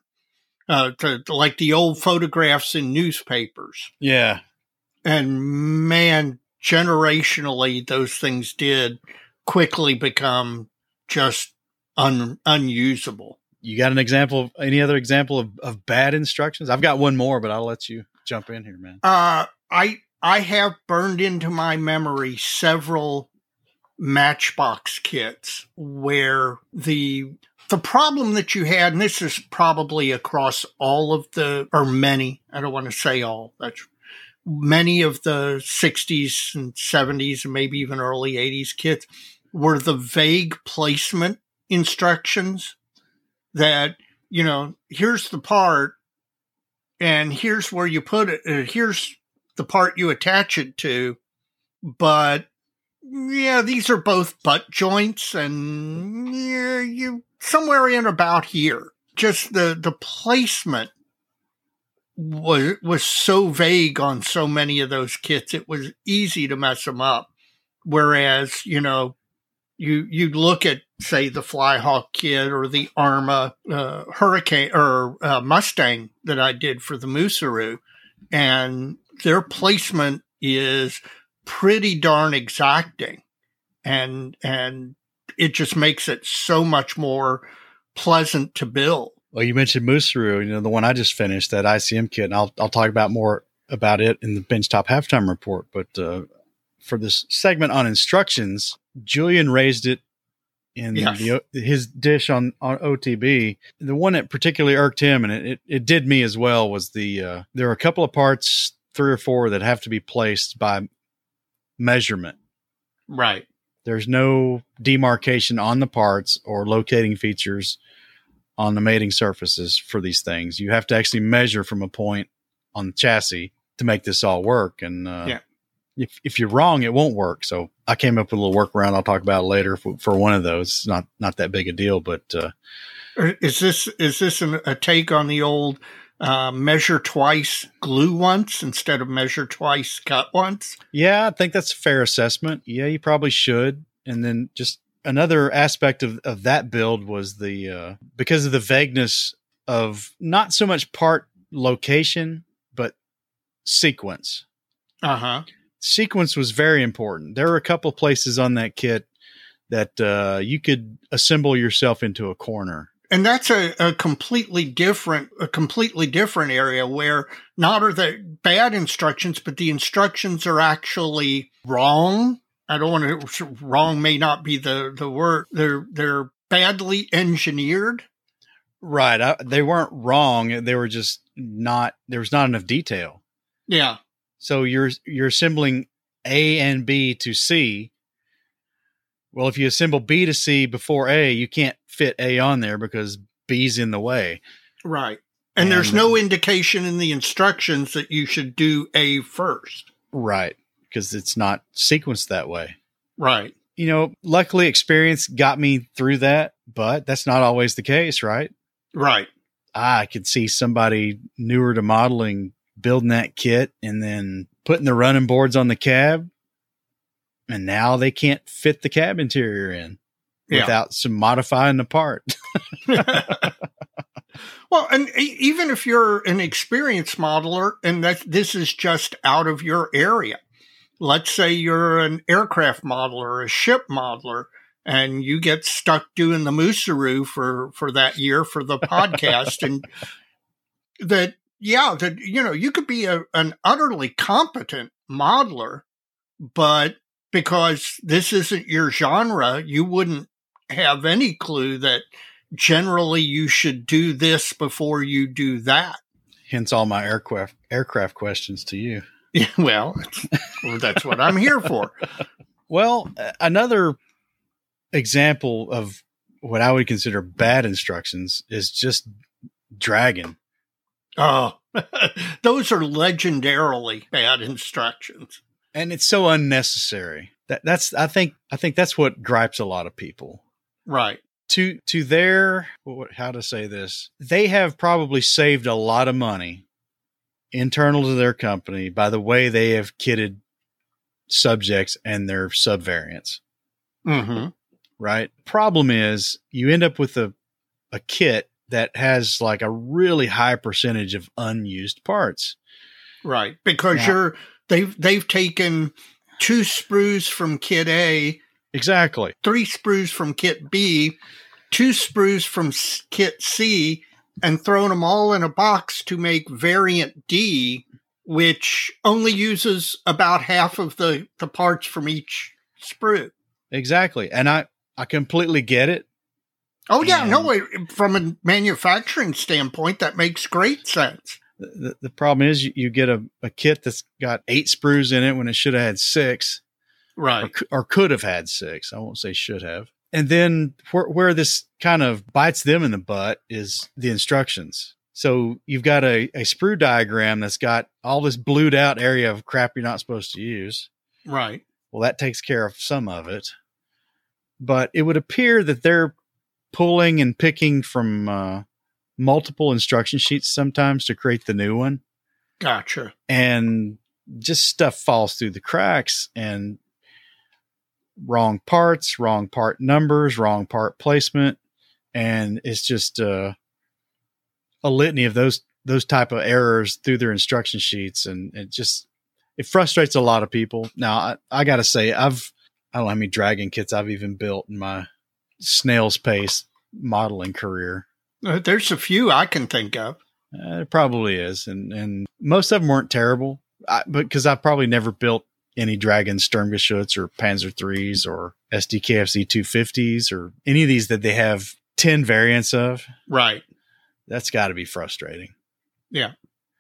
Like the old photographs in newspapers. Yeah. And man, generationally, those things did quickly become just unusable. You got any other example of bad instructions? I've got one more, but I'll let you jump in here, man. I have burned into my memory several Matchbox kits where the problem that you had, and this is probably across all of many, I don't want to say all, that's many of the 60s and 70s and maybe even early 80s kits, were the vague placement instructions that, here's the part and here's where you put it, here's the part you attach it to, but yeah, these are both butt joints, and you somewhere in about here. Just the placement was so vague on so many of those kits, it was easy to mess them up. Whereas, you'd look at, say, the Flyhawk kit or the Arma Hurricane or Mustang that I did for the Musaru, and their placement is pretty darn exacting, and it just makes it so much more pleasant to build. Well, you mentioned Musaru, the one I just finished, that ICM kit, and I'll talk about more about it in the Benchtop Halftime Report. But for this segment on instructions, Julian raised it in his dish on OTB. The one that particularly irked him, and it did me as well, was there are a couple of parts, 3 or 4, that have to be placed by measurement. Right. There's no demarcation on the parts or locating features on the mating surfaces for these things. You have to actually measure from a point on the chassis to make this all work. And if you're wrong, it won't work. So I came up with a little workaround I'll talk about later for one of those. It's not that big a deal, but is this a take on the old measure twice, glue once instead of measure twice, cut once? Yeah, I think that's a fair assessment. Yeah, you probably should. And then just another aspect of that build was because of the vagueness of not so much part location, but sequence. Uh-huh. Sequence was very important. There were a couple places on that kit that you could assemble yourself into a corner. And that's a completely different area where not are the bad instructions, but the instructions are actually wrong. I don't want to, wrong may not be the word. They're badly engineered. Right. They weren't wrong. They were just there was not enough detail. Yeah. So you're assembling A and B to C. Well, if you assemble B to C before A, you can't fit A on there because B's in the way. Right. And there's no indication in the instructions that you should do A first. Right. Because it's not sequenced that way. Right. You know, luckily experience got me through that, but that's not always the case, right? Right. I could see somebody newer to modeling building that kit and then putting the running boards on the cab, and now they can't fit the cab interior in without some modifying the part. Well, and even if you're an experienced modeler and that this is just out of your area, let's say you're an aircraft modeler or a ship modeler, and you get stuck doing the Moosaroo for that year for the podcast, and that you could be an utterly competent modeler, but because this isn't your genre, you wouldn't have any clue that generally you should do this before you do that. Hence all my aircraft questions to you. Yeah, well, that's what I'm here for. Well, another example of what I would consider bad instructions is just dragging. Oh, those are legendarily bad instructions. And it's so unnecessary. I think that's what gripes a lot of people. Right. To their, how to say this, they have probably saved a lot of money internal to their company by the way they have kitted subjects and their subvariants. Mm-hmm. Right. Problem is you end up with a kit that has like a really high percentage of unused parts. Right. Because they've taken 2 sprues from kit A. Exactly. 3 sprues from kit B, 2 sprues from kit C, and thrown them all in a box to make variant D, which only uses about half of the parts from each sprue. Exactly. And I completely get it. Oh, yeah. From a manufacturing standpoint, that makes great sense. The problem is you get a kit that's got 8 sprues in it when it should have had 6. Right. Or could have had 6. I won't say should have. And then where this kind of bites them in the butt is the instructions. So you've got a sprue diagram that's got all this blued out area of crap you're not supposed to use. Right. Well, that takes care of some of it. But it would appear that they're pulling and picking from multiple instruction sheets sometimes to create the new one. Gotcha. And just stuff falls through the cracks, and wrong parts, wrong part numbers, wrong part placement. And it's just a litany of those type of errors through their instruction sheets. And it frustrates a lot of people. Now I got to say, I don't know how many dragon kits I've even built in my snail's pace modeling career. There's a few I can think of. It probably is. And most of them weren't terrible, because I probably never built any Dragon Sturmgeschütz or Panzer IIIs or SDKFZ 250s or any of these that they have 10 variants of. Right. That's got to be frustrating. Yeah.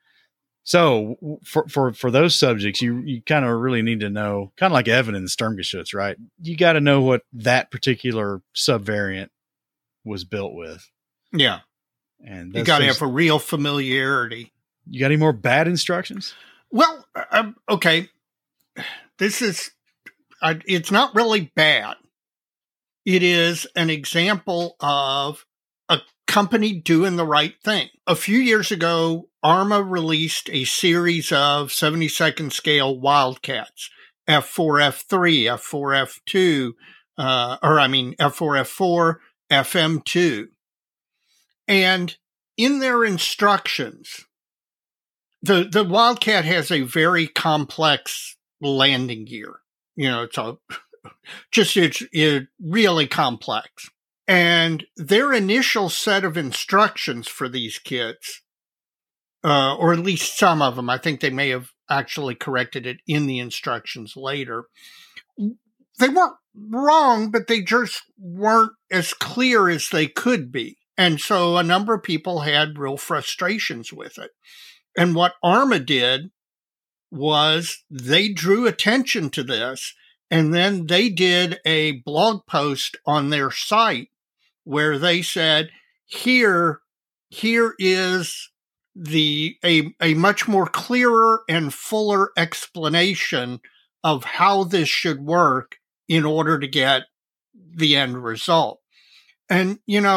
So for those subjects, you kind of really need to know, kind of like Evan in the Sturmgeschütz, right? You got to know what that particular subvariant was built with. Yeah. And you got to have a real familiarity. You got any more bad instructions? Well, okay. This is, it's not really bad. It is an example of a company doing the right thing. A few years ago, ARMA released a series of 72nd scale Wildcats, F4, F3, F4, F2, F4, F4, FM2. And in their instructions, the Wildcat has a very complex landing gear. It's really complex. And their initial set of instructions for these kits, or at least some of them, I think they may have actually corrected it in the instructions later. They weren't wrong, but they just weren't as clear as they could be. And so a number of people had real frustrations with it. And what ARMA did was they drew attention to this, and then they did a blog post on their site where they said, Here is a much more clearer and fuller explanation of how this should work in order to get the end result. And,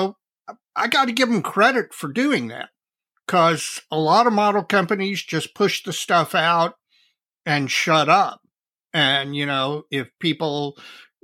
I got to give them credit for doing that, because a lot of model companies just push the stuff out and shut up. And, if people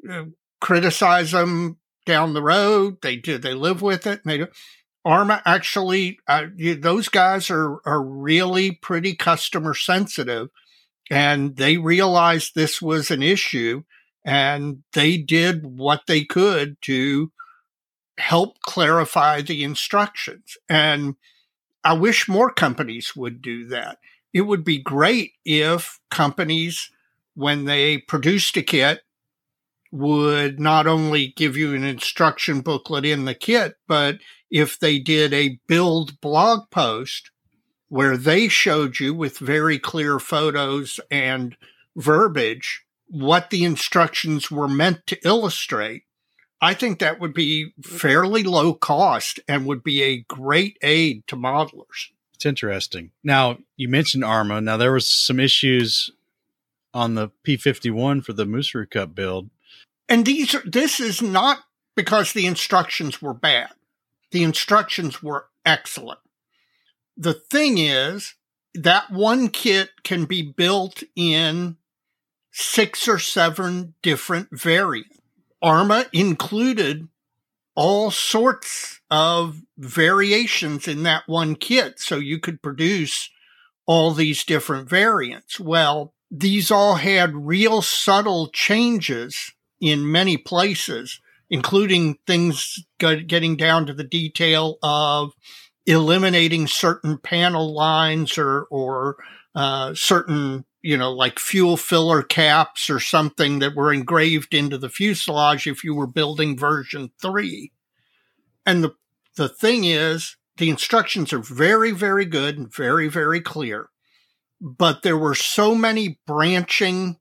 criticize them down the road, they live with it. And they do. ARRMA actually, those guys are really pretty customer sensitive, and they realized this was an issue, and they did what they could to help clarify the instructions. And I wish more companies would do that. It would be great if companies, when they produced a kit, would not only give you an instruction booklet in the kit, but if they did a build blog post where they showed you with very clear photos and verbiage what the instructions were meant to illustrate, I think that would be fairly low cost and would be a great aid to modelers. It's interesting. Now, you mentioned ARRMA. Now, there was some issues on the P51 for the Musaru Cup build. And this is not because the instructions were bad. The instructions were excellent. The thing is, that one kit can be built in 6 or 7 different variants. ARRMA included all sorts of variations in that one kit, so you could produce all these different variants. Well, these all had real subtle changes in many places, including things getting down to the detail of eliminating certain panel lines or certain, like fuel filler caps or something that were engraved into the fuselage if you were building version 3. And the thing is, the instructions are very, very good and very, very clear. But there were so many branching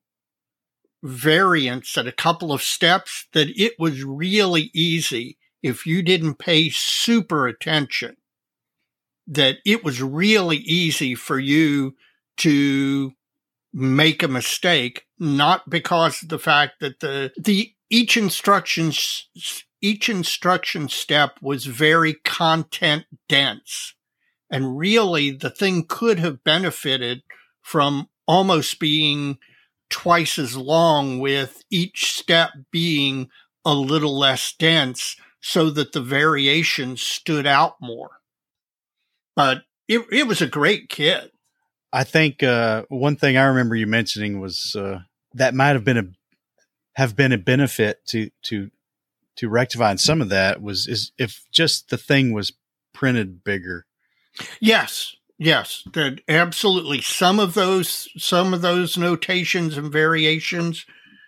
variants at a couple of steps that it was really easy, if you didn't pay super attention, that it was really easy for you to make a mistake, not because of the fact that each instruction step was very content dense. And really, the thing could have benefited from almost being twice as long, with each step being a little less dense so that the variations stood out more. But it was a great kit. I think one thing I remember you mentioning was that might have been a benefit to rectifying some of that is if just the thing was printed bigger. Yes, that absolutely. Some of those notations and variations,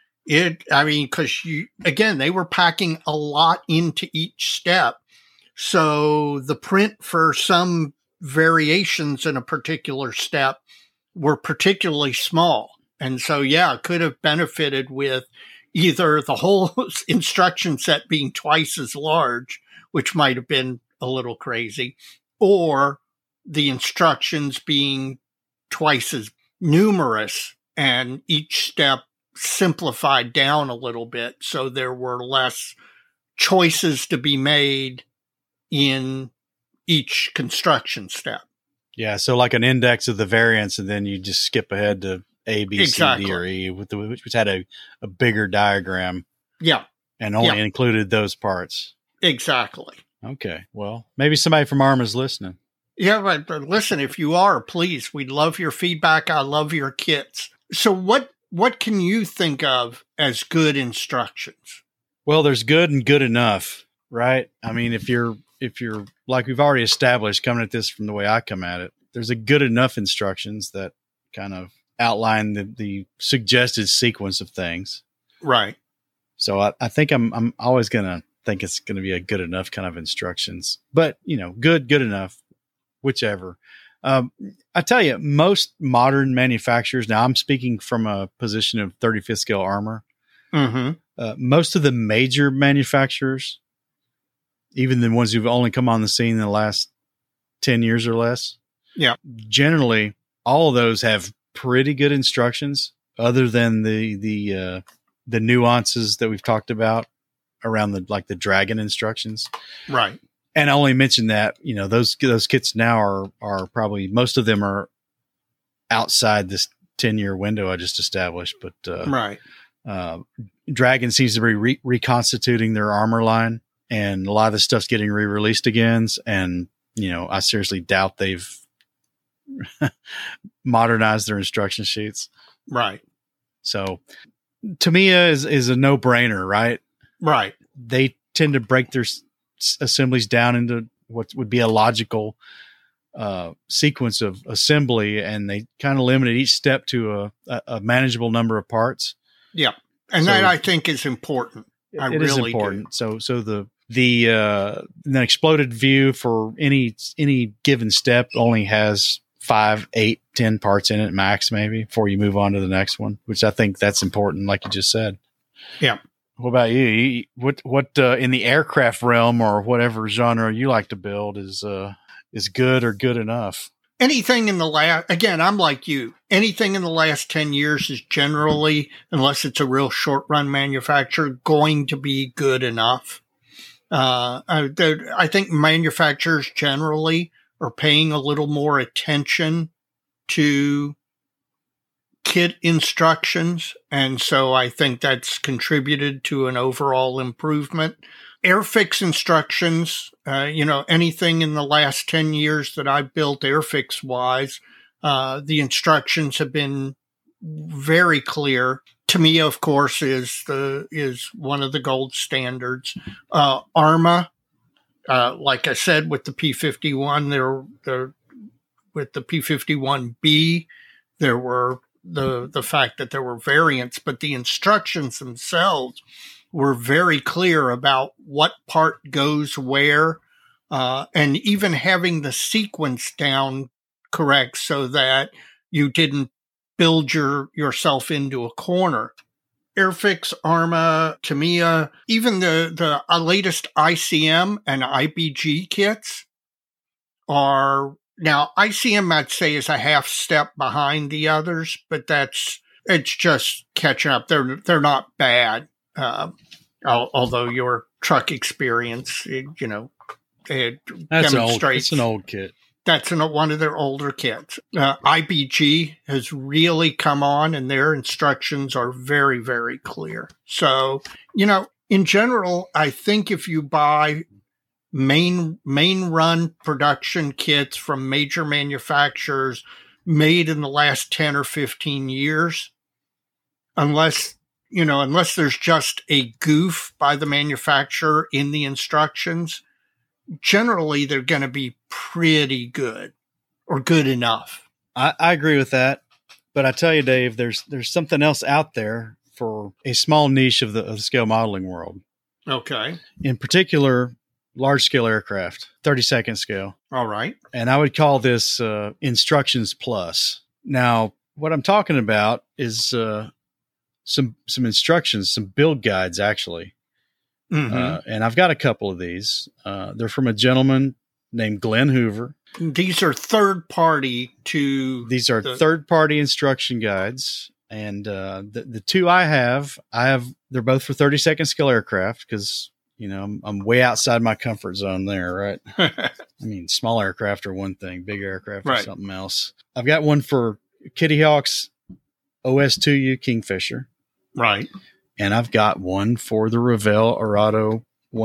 because they were packing a lot into each step. So the print for some variations in a particular step were particularly small. And so, it could have benefited with either the whole instruction set being twice as large, which might have been a little crazy, or the instructions being twice as numerous and each step simplified down a little bit, so there were less choices to be made in each construction step. Yeah, so like an index of the variants, and then you just skip ahead to A, B, exactly. C, D, or E, which had a bigger diagram. Yeah. And only included those parts. Exactly. Okay. Well, maybe somebody from ARRMA's listening. Yeah, but listen, if you are, please, we'd love your feedback. I love your kits. So what can you think of as good instructions? Well, there's good and good enough, right? I mean, if you're like we've already established, coming at this from the way I come at it, there's a good enough instructions that kind of outline the suggested sequence of things. Right. So I think I'm always going to think it's going to be a good enough kind of instructions, but good enough, whichever. I tell you, most modern manufacturers, now I'm speaking from a position of 35th scale armor. Mm-hmm. Most of the major manufacturers even the ones who've only come on the scene in the last 10 years or less. Yeah. Generally, all of those have pretty good instructions, other than the nuances that we've talked about around the Dragon instructions. Right. And I only mentioned that, those kits now are probably, most of them are outside this 10-year window I just established, but right. Dragon seems to be reconstituting their armor line, and a lot of the stuff's getting re-released again. And, I seriously doubt they've modernized their instruction sheets. Right. So Tamiya is a no-brainer, right? Right. They tend to break their assemblies down into what would be a logical sequence of assembly, and they kind of limit each step to a manageable number of parts. Yeah. And that I think is important. It is important. Do. So the exploded view for any given step only has 5, 8, 10 parts in it max, maybe, before you move on to the next one, which I think that's important, like you just said. Yeah. What about you? What in the aircraft realm or whatever genre you like to build is good or good enough? Anything in the last, again, I'm like you. Anything in the last 10 years is generally, unless it's a real short run manufacturer, going to be good enough. I think manufacturers generally are paying a little more attention to kit instructions, and so I think that's contributed to an overall improvement. Airfix instructions, anything in the last 10 years that I built Airfix wise, the instructions have been very clear. Tamiya, of course, is one of the gold standards. Arma, like I said, with the P51, with the P51B, there were the fact that there were variants, but the instructions themselves were very clear about what part goes where, and even having the sequence down correct so that you didn't build yourself into a corner. Airfix, Arma, Tamiya, even the latest ICM and IBG kits are now ICM, I'd say, is a half step behind the others, but it's just catching up. They're not bad. Although your truck experience, it demonstrates. It's an old kit. That's one of their older kits. IBG has really come on, and their instructions are very, very clear. So, in general, I think if you buy main run production kits from major manufacturers made in the last 10 or 15 years, unless there's just a goof by the manufacturer in the instructions, generally they're going to be pretty good or good enough. I agree with that. But I tell you, Dave, there's something else out there for a small niche of the scale modeling world. Okay. In particular, large scale aircraft, 32nd scale. All right. And I would call this instructions plus. Now, what I'm talking about is some instructions, some build guides, actually. Mm-hmm. And I've got a couple of these. They're from a gentleman named Glenn Hoover. These are third party third party instruction guides. And the two I have, they're both for 32nd scale aircraft because, I'm way outside my comfort zone there, right? I mean, small aircraft are one thing, big aircraft right. are something else. I've got one for Kitty Hawk's OS2U Kingfisher. Right. And I've got one for the Revell Arado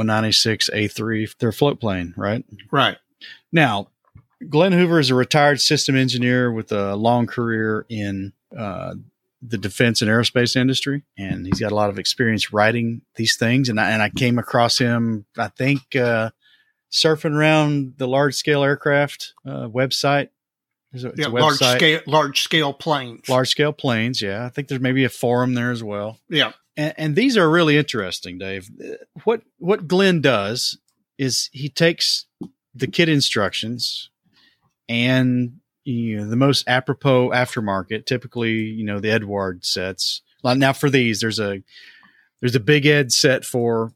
196A3, their float plane, right? Right. Now, Glenn Hoover is a retired system engineer with a long career in the defense and aerospace industry, and he's got a lot of experience writing these things. And I came across him, I think, surfing around the large scale aircraft website. It's a website. Large scale planes. Large scale planes, yeah. I think there's maybe a forum there as well. Yeah. And these are really interesting, Dave. What Glenn does is he takes the kit instructions and the most apropos aftermarket, typically, the Eduard sets. Now for these, there's a big Ed set for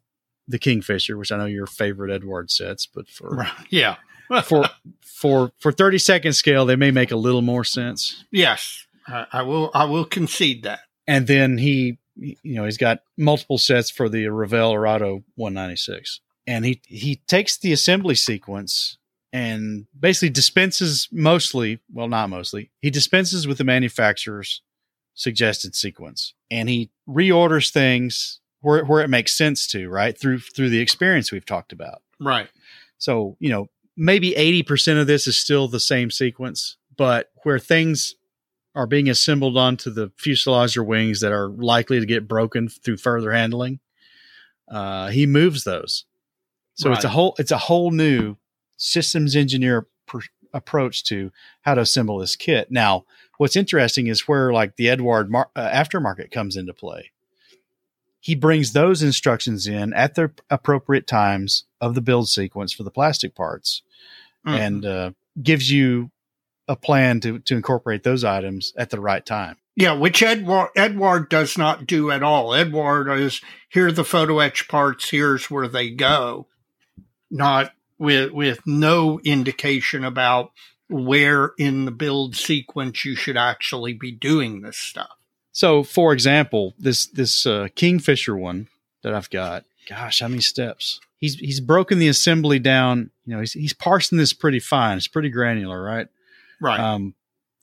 the Kingfisher, which I know your favorite Edward sets, but for Yeah. for 32nd scale, they may make a little more sense. Yes, I will concede that. And then he's got multiple sets for the Revell Arado 196. And he takes the assembly sequence and basically dispenses he dispenses with the manufacturer's suggested sequence. And he reorders things where it makes sense to, right? Through the experience we've talked about. Right. So, maybe 80% of this is still the same sequence, but where things are being assembled onto the fuselage or wings that are likely to get broken through further handling, he moves those. So Right. it's a whole new systems engineer approach to how to assemble this kit. Now, what's interesting is where like the Edward aftermarket comes into play. He brings those instructions in at the appropriate times of the build sequence for the plastic parts, and gives you a plan to incorporate those items at the right time. Yeah, which Edward does not do at all. Edward is, here are the photo etch parts, here's where they go. Not with no indication about where in the build sequence you should actually be doing this stuff. So, for example, this Kingfisher one that I've got, gosh, how many steps? He's broken the assembly down. He's parsing this pretty fine. It's pretty granular, right? Right.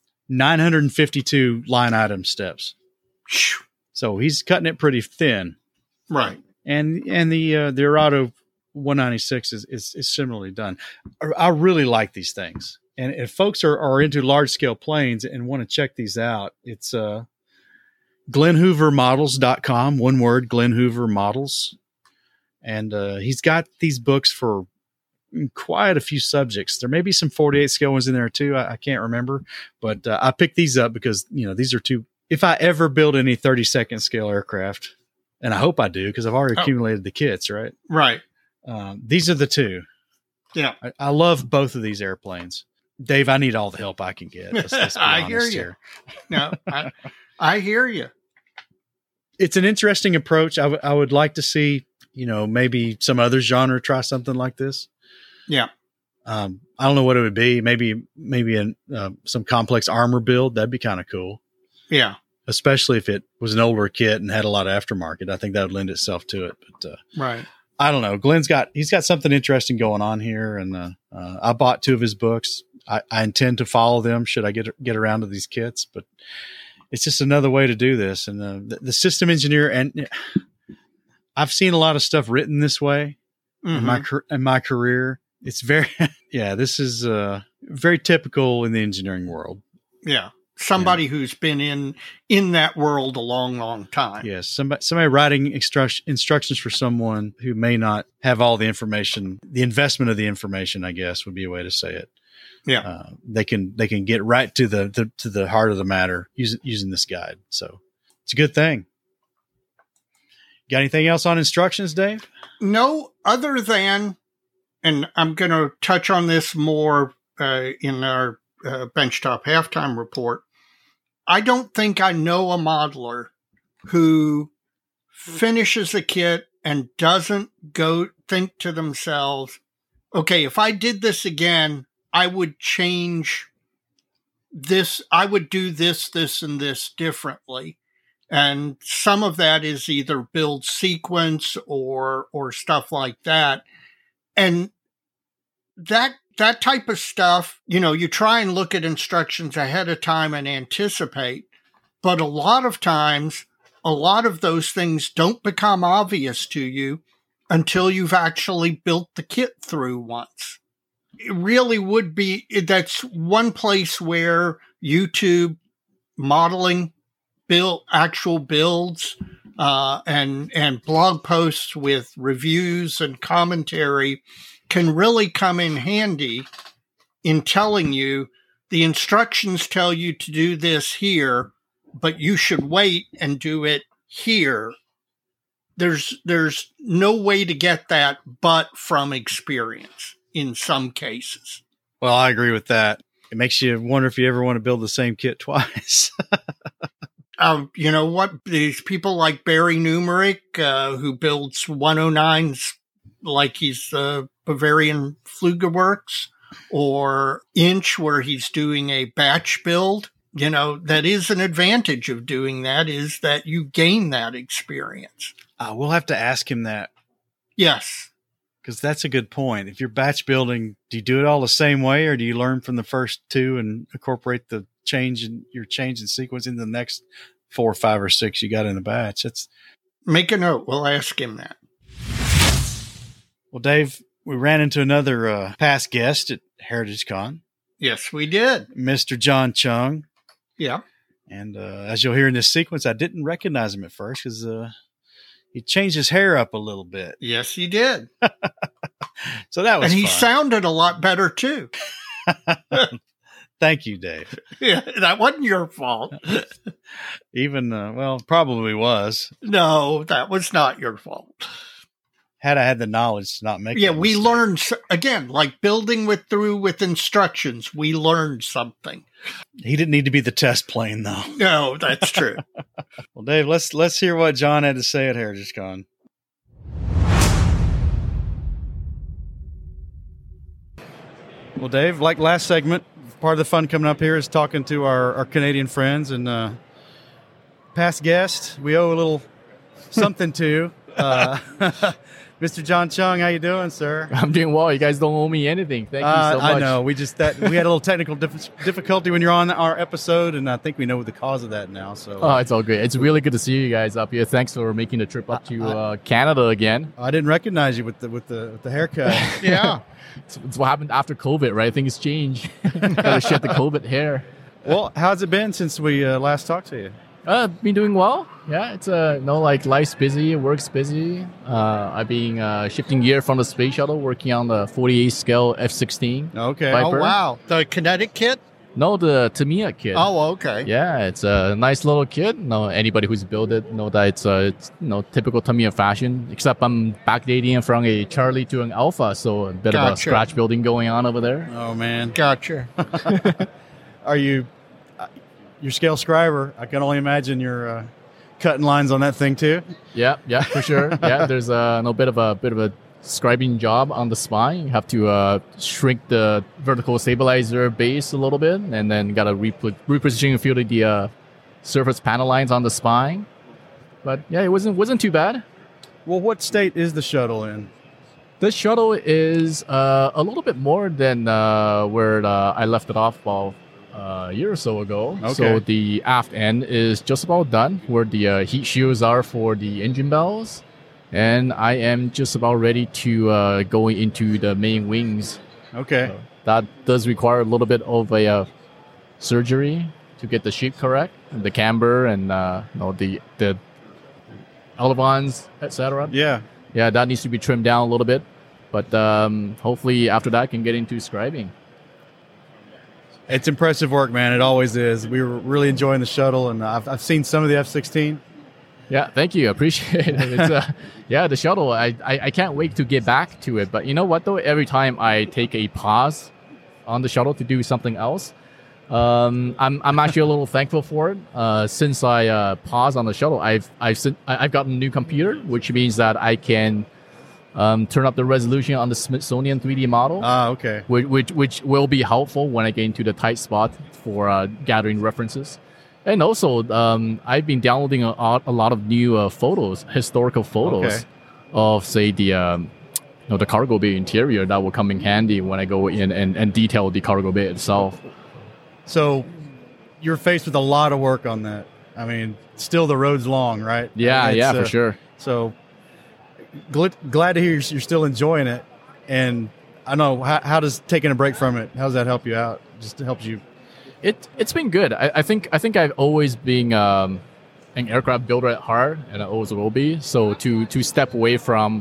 952 line item steps. So he's cutting it pretty thin. Right. And the Arado 196 is similarly done. I really like these things. And if folks are into large scale planes and want to check these out, it's GlennHooverModels.com. One word, Glenn Hoover Models. And he's got these books for quite a few subjects. There may be some 48 scale ones in there too. I can't remember, but I picked these up because, these are two. If I ever build any 32nd scale aircraft, and I hope I do, because I've already accumulated the kits, right? Right. These are the two. Yeah. I love both of these airplanes. Dave, I need all the help I can get. Let's be I honest hear you. here. No, I hear you. It's an interesting approach. I would like to see, maybe some other genre try something like this. Yeah. I don't know what it would be. Maybe some complex armor build. That'd be kind of cool. Yeah. Especially if it was an older kit and had a lot of aftermarket. I think that would lend itself to it. But Right. I don't know. He's got something interesting going on here, and I bought 2 of his books. I intend to follow them should I get around to these kits, but it's just another way to do this. And the system engineer, and I've seen a lot of stuff written this way in my career. It's very, this is very typical in the engineering world. Yeah. Somebody who's been in that world a long, long time. Yes. Somebody writing instructions for someone who may not have all the information, the investment of the information, I guess would be a way to say it. Yeah. They can get right to the heart of the matter using this guide. So it's a good thing. Got anything else on instructions, Dave? No, other than, and I'm going to touch on this more in our Benchtop halftime report. I don't think I know a modeler who finishes a kit and doesn't go think to themselves, okay, if I did this again, I would change this. I would do this, and this differently. And some of that is either build sequence or stuff like that. And that type of stuff, you try and look at instructions ahead of time and anticipate, but a lot of times, a lot of those things don't become obvious to you until you've actually built the kit through once. It really would be, that's one place where YouTube modeling, actual builds, and blog posts with reviews and commentary can really come in handy in telling you the instructions tell you to do this here, but you should wait and do it here. There's no way to get that but from experience in some cases. Well, I agree with that. It makes you wonder if you ever want to build the same kit twice. You know what? These people like Barry Numerick, who builds 109s like he's the Bavarian Fluggewerks, or Inch, where he's doing a batch build. That is an advantage of doing that, is that you gain that experience. We'll have to ask him that. Yes. Because that's a good point. If you're batch building, do you do it all the same way, or do you learn from the first two and incorporate the change in sequence into the next 4, 5, or 6 you got in the batch? Make a note. We'll ask him that. Well, Dave, we ran into another past guest at HeritageCon. Yes, we did. Mr. John Chung. Yeah. And as you'll hear in this sequence, I didn't recognize him at first because he changed his hair up a little bit. Yes, he did. So that was And he fun. sounded a lot better, too. Thank you, Dave. Yeah, that wasn't your fault. Even, probably was. No, that was not your fault. Had I had the knowledge to not make Yeah, that we mistake. learned, again, like building with instructions, we learned something. He didn't need to be the test plane, though. No, that's true. Well, Dave, let's hear what John had to say at HeritageCon. Well, Dave, like last segment, part of the fun coming up here is talking to our Canadian friends and past guests. We owe a little something to. Mr. John Chung, how you doing, sir? I'm doing well. You guys don't owe me anything. Thank you so much. I know. We had a little technical difficulty when you're on our episode, and I think we know the cause of that now. So it's all great. It's really good to see you guys up here. Thanks for making the trip up to Canada again. I didn't recognize you with the haircut. Yeah. It's what happened after COVID, right? Things change. Gotta shed the COVID hair. Well, how's it been since we last talked to you? Been doing well. Yeah, it's life's busy, work's busy. I've been shifting gear from the space shuttle, working on the 48 scale F-16. Okay. Viper. Oh, wow. The kinetic kit? No, the Tamiya kit. Oh, okay. Yeah, it's a nice little kit. No, anybody who's built it know that it's typical Tamiya fashion. Except I'm backdating from a Charlie to an Alpha, so a bit of a scratch building going on over there. Oh man, gotcha. Are you your scale scriber? I can only imagine you're cutting lines on that thing too. Yeah, for sure. Yeah, there's a bit of a scribing job on the spine. You have to shrink the vertical stabilizer base a little bit, and then got to reposition a few of the surface panel lines on the spine. But yeah, it wasn't too bad. Well, what state is the shuttle in? The shuttle is a little bit more than where I left it off about a year or so ago. Okay. So the aft end is just about done, where the heat shields are for the engine bells. And I am just about ready to go into the main wings. Okay. So that does require a little bit of a surgery to get the shape correct, and the camber, and the elevons, etc. Yeah. Yeah, that needs to be trimmed down a little bit. But hopefully after that, I can get into scribing. It's impressive work, man. It always is. We were really enjoying the shuttle, and I've seen some of the F-16. Yeah, thank you. I appreciate it. It's, the shuttle, I can't wait to get back to it. But you know what, though? Every time I take a pause on the shuttle to do something else, I'm actually a little thankful for it. Since I paused on the shuttle, I've gotten a new computer, which means that I can turn up the resolution on the Smithsonian 3D model. Okay. Which will be helpful when I get into the tight spot for gathering references. And also, I've been downloading a lot of new photos, historical photos of, say, the cargo bay interior that will come in handy when I go in and detail the cargo bay itself. So you're faced with a lot of work on that. I mean, still the road's long, right? Yeah, for sure. So glad to hear you're still enjoying it. And I know, how does taking a break from it, how does that help you out? Just helps you? It's been good. I think I've always been an aircraft builder at heart, and I always will be. So to step away from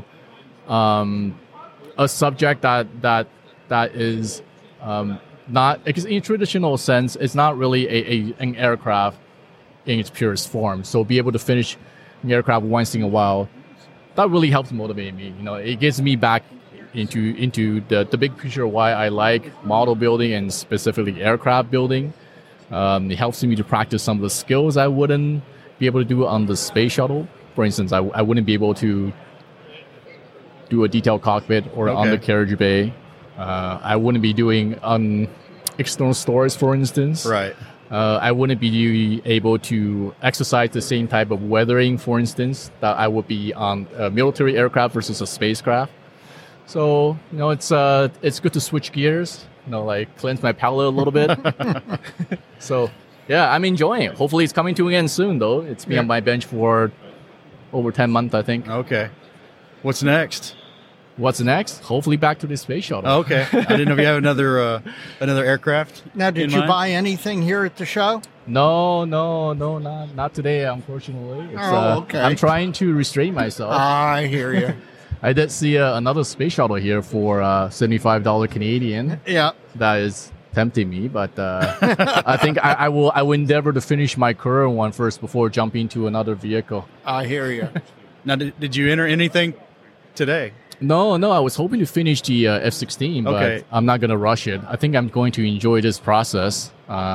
a subject that is not, because in a traditional sense, it's not really an aircraft in its purest form. So be able to finish an aircraft once in a while, that really helps motivate me. It gets me back into the big picture of why I like model building and specifically aircraft building. It helps me to practice some of the skills I wouldn't be able to do on the space shuttle. For instance, I wouldn't be able to do a detailed cockpit or on the carriage bay. I wouldn't be doing external stores, for instance. Right. I wouldn't be able to exercise the same type of weathering, for instance, that I would be on a military aircraft versus a spacecraft. So, it's good to switch gears, like cleanse my palate a little bit. So, yeah, I'm enjoying it. Hopefully it's coming to an end soon, though. It's been on my bench for over 10 months, I think. Okay. What's next? What's next? Hopefully back to the space shuttle. Okay. I didn't know if you have another aircraft. Now, did you buy anything here at the show? No, not today, unfortunately. Okay. I'm trying to restrain myself. I hear you. I did see another space shuttle here for $75 Canadian. Yeah. That is tempting me, but I think I will endeavor to finish my current one first before jumping to another vehicle. I hear you. Now, did you enter anything today? No, I was hoping to finish the F-16, but I'm not going to rush it. I think I'm going to enjoy this process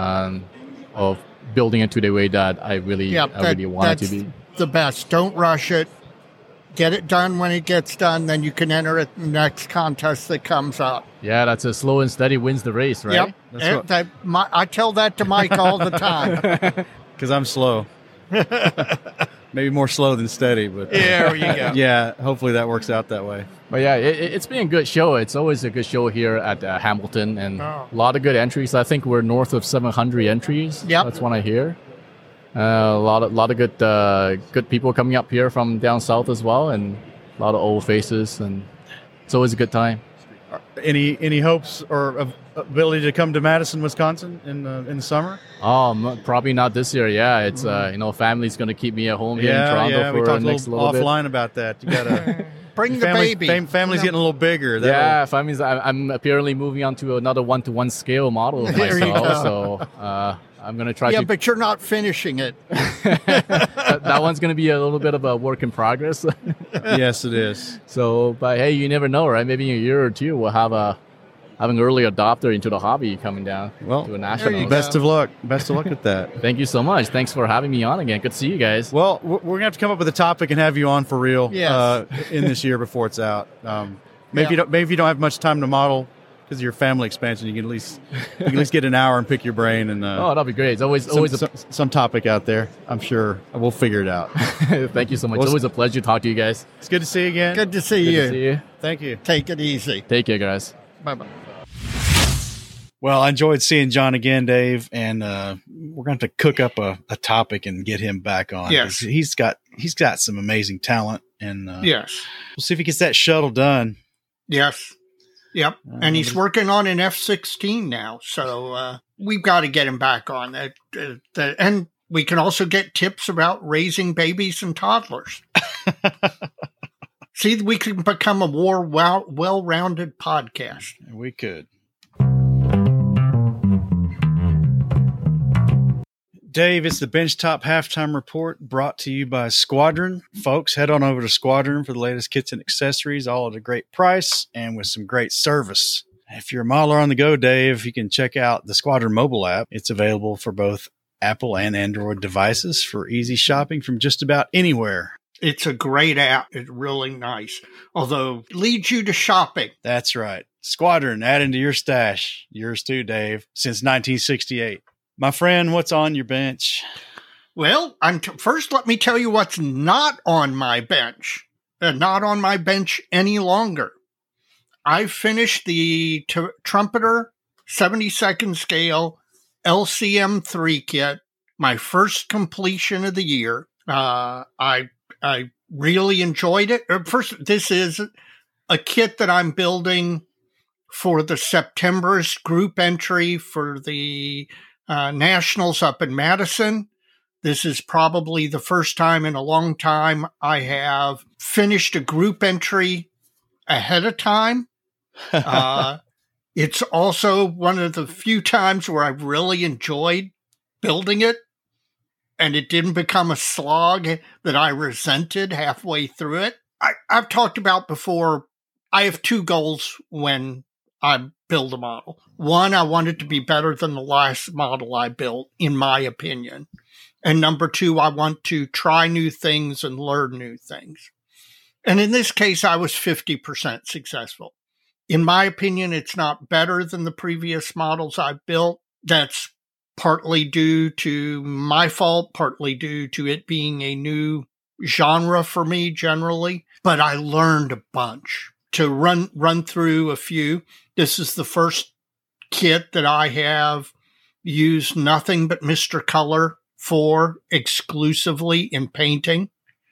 of building it to the way that I really want it to be. The best. Don't rush it. Get it done when it gets done, then you can enter it in the next contest that comes up. Yeah, that's a slow and steady wins the race, right? Yep. I tell that to Mike all the time. Because I'm slow. Maybe more slow than steady, but there you go. Yeah, hopefully that works out that way. But yeah, it's been a good show. It's always a good show here at Hamilton, and a lot of good entries. I think we're north of 700 entries. Yep. That's what I hear. A lot of good people coming up here from down south as well, and a lot of old faces, and it's always a good time. Any hopes or ability to come to Madison, Wisconsin in the summer? Probably not this year. Yeah, it's family's going to keep me at home here in Toronto we for talked the next little bit. Offline about that. You gotta bring the baby. Family's getting a little bigger. Family's. I'm apparently moving on to another 1-to-1 scale model of myself. So I'm going to try. Yeah, but you're not finishing it. that one's going to be a little bit of a work in progress. Yes, it is. So, but hey, you never know, right? Maybe in a year or two, we'll have an early adopter into the hobby coming down to a national. Best of luck. Best of luck with that. Thank you so much. Thanks for having me on again. Good to see you guys. Well, we're going to have to come up with a topic and have you on for real in this year before it's out. Maybe you don't have much time to model because of your family expansion. You can at least get an hour and pick your brain. And that'll be great. It's always some topic out there. I'm sure we'll figure it out. Thank you so much. It's always a pleasure to talk to you guys. It's good to see you again. Good to see you. Thank you. Take it easy. Take care, guys. Bye-bye. Well, I enjoyed seeing John again, Dave, and we're going to have to cook up a topic and get him back on. Yes, he's got some amazing talent, and yes, we'll see if he gets that shuttle done. Yes, yep, and he's working on an F-16 now, so we've got to get him back on that. And we can also get tips about raising babies and toddlers. See, we can become a more well-rounded podcast. We could. Dave, it's the Benchtop Halftime Report brought to you by Squadron. Folks, head on over to Squadron for the latest kits and accessories, all at a great price and with some great service. If you're a modeler on the go, Dave, you can check out the Squadron mobile app. It's available for both Apple and Android devices for easy shopping from just about anywhere. It's a great app. It's really nice, although it leads you to shopping. That's right. Squadron, add into your stash. Yours too, Dave, since 1968. My friend, what's on your bench? Well, first let me tell you what's not on my bench. Not on my bench any longer. I finished the Trumpeter 72nd scale LCM3 kit, my first completion of the year. I really enjoyed it. First, this is a kit that I'm building for the September's group entry for the Nationals up in Madison. This is probably the first time in a long time I have finished a group entry ahead of time. It's also one of the few times where I've really enjoyed building it, and it didn't become a slog that I resented halfway through it. I've talked about before, I have two goals when I build a model. One, I want it to be better than the last model I built, in my opinion. And number two, I want to try new things and learn new things. And in this case, I was 50% successful. In my opinion, it's not better than the previous models I've built. That's partly due to my fault, partly due to it being a new genre for me generally. But I learned a bunch. To run through a few, this is the first kit that I have used nothing but Mr. Color for exclusively in painting.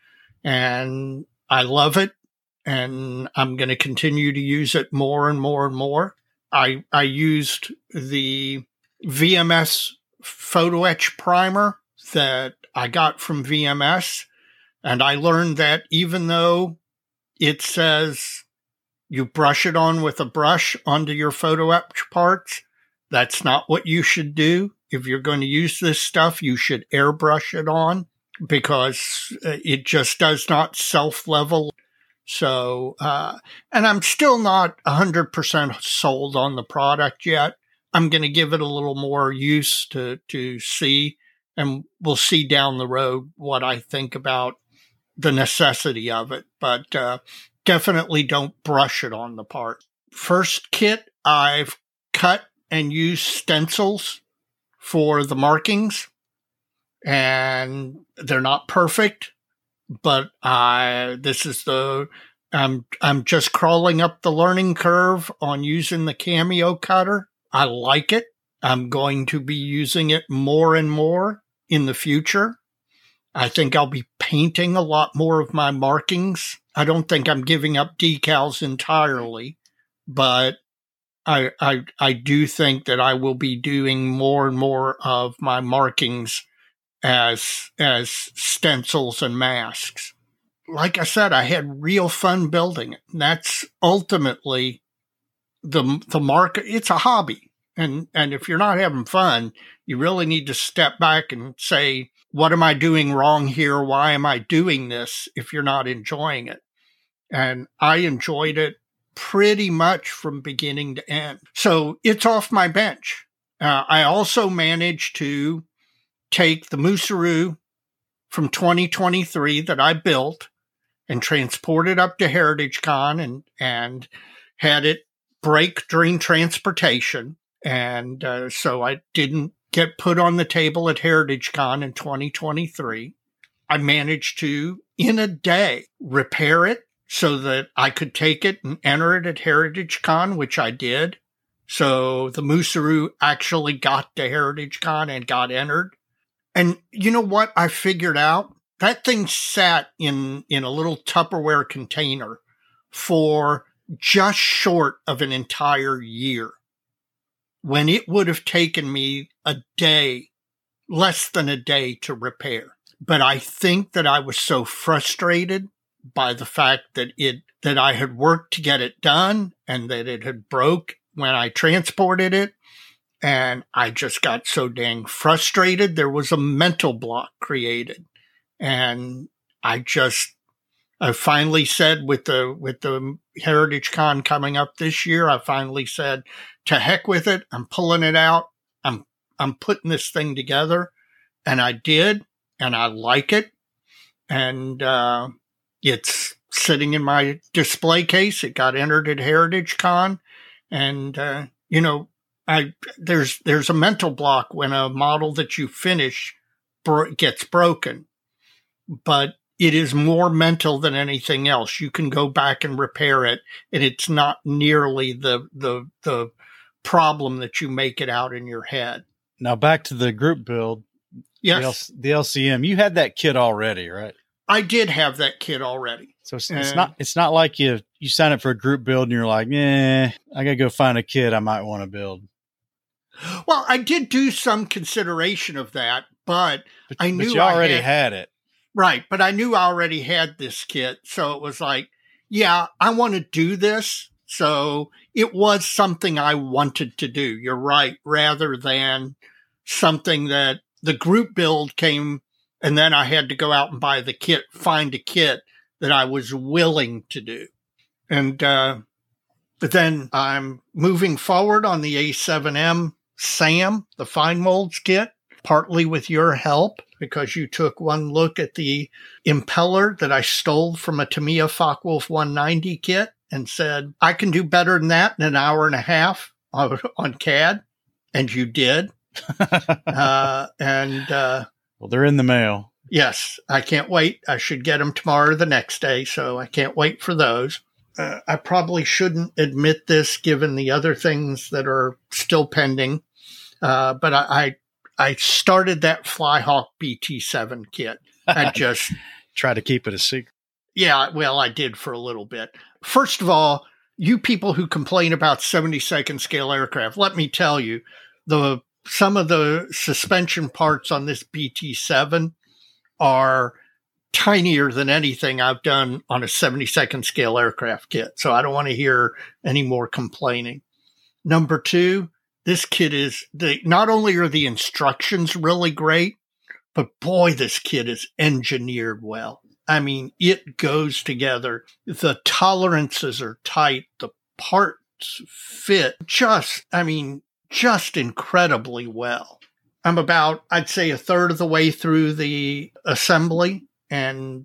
And I love it. And I'm going to continue to use it more and more and more. I used the VMS photo etch primer that I got from VMS. And I learned that even though it says you brush it on with a brush onto your photo etch parts, that's not what you should do. If you're going to use this stuff, you should airbrush it on because it just does not self-level. So, and I'm still not 100% sold on the product yet. I'm going to give it a little more use to see, and we'll see down the road what I think about the necessity of it. But definitely don't brush it on the part. First kit, I've cut and used stencils for the markings, and they're not perfect, but this is I'm just crawling up the learning curve on using the Cameo cutter. I like it. I'm going to be using it more and more in the future. I think I'll be painting a lot more of my markings. I don't think I'm giving up decals entirely, but I do think that I will be doing more and more of my markings as stencils and masks. Like I said, I had real fun building it. And that's ultimately the market. It's a hobby. And if you're not having fun, you really need to step back and say, what am I doing wrong here? Why am I doing this if you're not enjoying it? And I enjoyed it pretty much from beginning to end. So it's off my bench. I also managed to take the Musaru from 2023 that I built and transport it up to Heritage Con and had it break during transportation. And so I didn't get put on the table at Heritage Con in 2023. I managed to, in a day, repair it so that I could take it and enter it at Heritage Con, which I did. So the Musaru actually got to Heritage Con and got entered. And you know what I figured out? That thing sat in a little Tupperware container for just short of an entire year, when it would have taken me a day, less than a day, to repair. But I think that I was so frustrated by the fact that I had worked to get it done and that it had broke when I transported it. And I just got so dang frustrated. There was a mental block created. And I finally said, with the Heritage Con coming up this year, I finally said, to heck with it. I'm pulling it out. I'm putting this thing together. And I did. And I like it. And it's sitting in my display case. It got entered at Heritage Con. And, there's a mental block when a model that you finish gets broken. But it is more mental than anything else. You can go back and repair it, and it's not nearly the problem that you make it out in your head. Now back to the group build. Yes. The LCM. You had that kit already, right? I did have that kit already. So it's not like you sign up for a group build and you're like, I gotta go find a kit I might want to build. Well, I did do some consideration of that, but I knew you already had it. Right, but I knew I already had this kit, so it was like, yeah, I want to do this. So it was something I wanted to do. You're right, rather than something that the group build came and then I had to go out and buy the kit, find a kit that I was willing to do. And but then I'm moving forward on the A7M SAM, the fine molds kit, partly with your help. because you took one look at the impeller that I stole from a Tamiya Focke-Wulf 190 kit and said, I can do better than that in an hour and a half on CAD. And you did. Well, they're in the mail. Yes, I can't wait. I should get them tomorrow or the next day, so I can't wait for those. I probably shouldn't admit this given the other things that are still pending, but I started that Flyhawk BT7 kit. I just try to keep it a secret. Yeah, well, I did for a little bit. First of all, you people who complain about 72nd scale aircraft, let me tell you, some of the suspension parts on this BT7 are tinier than anything I've done on a 72nd scale aircraft kit. So I don't want to hear any more complaining. Number two, this kit not only are the instructions really great, but boy, this kit is engineered well. I mean, it goes together. The tolerances are tight. The parts fit just incredibly well. I'm about, I'd say, a third of the way through the assembly, and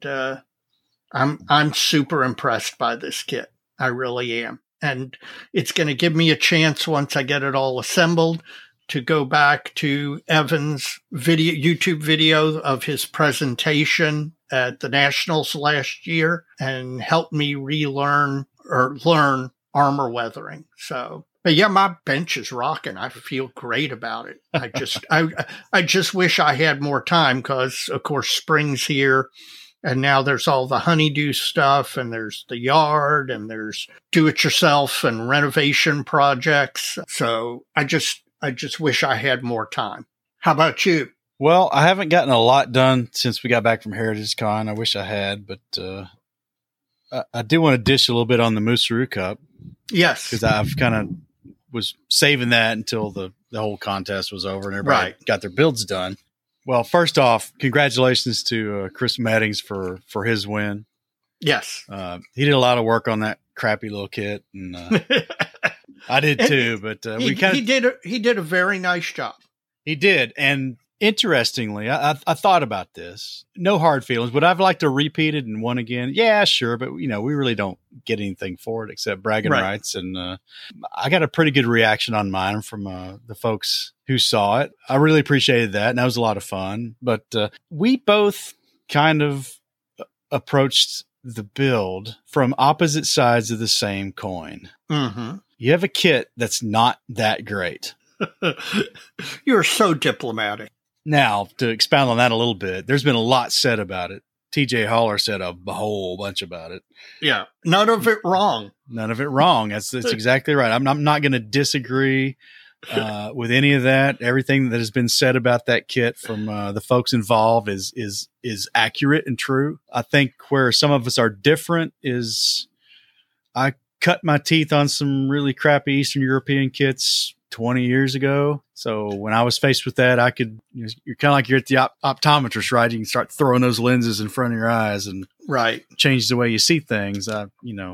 I'm super impressed by this kit. I really am. And it's going to give me a chance once I get it all assembled to go back to Evan's YouTube video of his presentation at the Nationals last year and help me learn armor weathering. So, but yeah, my bench is rocking. I feel great about it. I just wish I had more time because, of course, spring's here. And now there's all the honeydew stuff, and there's the yard, and there's do-it-yourself and renovation projects. So I just wish I had more time. How about you? Well, I haven't gotten a lot done since we got back from Heritage Con. I wish I had, but I do want to dish a little bit on the Musaru Cup. Yes. Because I've kind of was saving that until the whole contest was over and everybody got their builds done. Well, first off, congratulations to Chris Meddings for his win. Yes. He did a lot of work on that crappy little kit, and I did too. But he did a very nice job. He did, and interestingly, I thought about this. No hard feelings. Would I like to repeat it and won again? Yeah, sure, but we really don't get anything for it except bragging rights. And I got a pretty good reaction on mine from the folks who saw it. I really appreciated that, and that was a lot of fun. But we both kind of approached the build from opposite sides of the same coin. Mm-hmm. You have a kit that's not that great. You're so diplomatic. Now, to expound on that a little bit, there's been a lot said about it. TJ Haller said a whole bunch about it. Yeah. None of it wrong. None of it wrong. That's exactly right. I'm not going to disagree with any of that. Everything that has been said about that kit from the folks involved is accurate and true. I think where some of us are different is I cut my teeth on some really crappy Eastern European kits 20 years ago. So when I was faced with that, you're kind of like you're at the optometrist, right? You can start throwing those lenses in front of your eyes and change the way you see things. I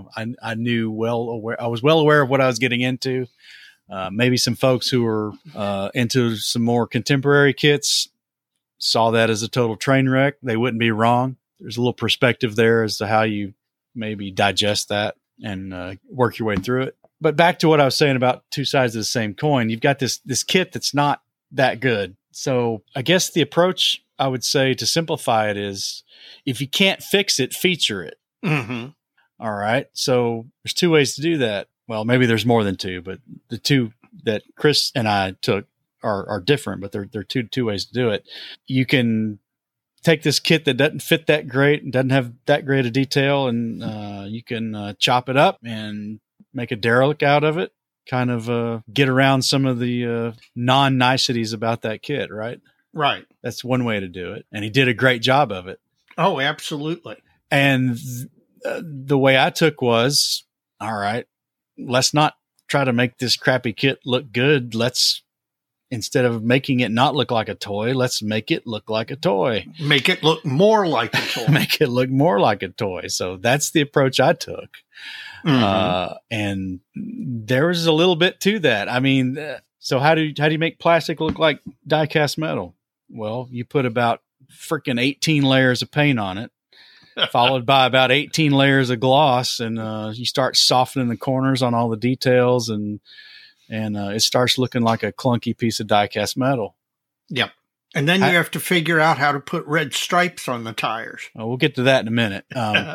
was well aware of what I was getting into. Maybe some folks who were into some more contemporary kits saw that as a total train wreck. They wouldn't be wrong. There's a little perspective there as to how you maybe digest that and work your way through it. But back to what I was saying about two sides of the same coin, you've got this kit that's not that good. So I guess the approach I would say to simplify it is if you can't fix it, feature it. Mm-hmm. All right. So there's two ways to do that. Well, maybe there's more than two, but the two that Chris and I took are different, but they're two ways to do it. You can take this kit that doesn't fit that great and doesn't have that great a detail, and you can chop it up and make a derelict out of it, kind of get around some of the non-niceties about that kit, right? Right. That's one way to do it. And he did a great job of it. Oh, absolutely. And the way I took was, all right, let's not try to make this crappy kit look good. Instead of making it not look like a toy, let's make it look like a toy. Make it look more like a toy. Make it look more like a toy. So that's the approach I took. Mm-hmm. And there was a little bit to that. I mean, so how do you make plastic look like die-cast metal? Well, you put about freaking 18 layers of paint on it, followed by about 18 layers of gloss. And you start softening the corners on all the details, and it starts looking like a clunky piece of die-cast metal. Yep. And then you have to figure out how to put red stripes on the tires. We'll get to that in a minute.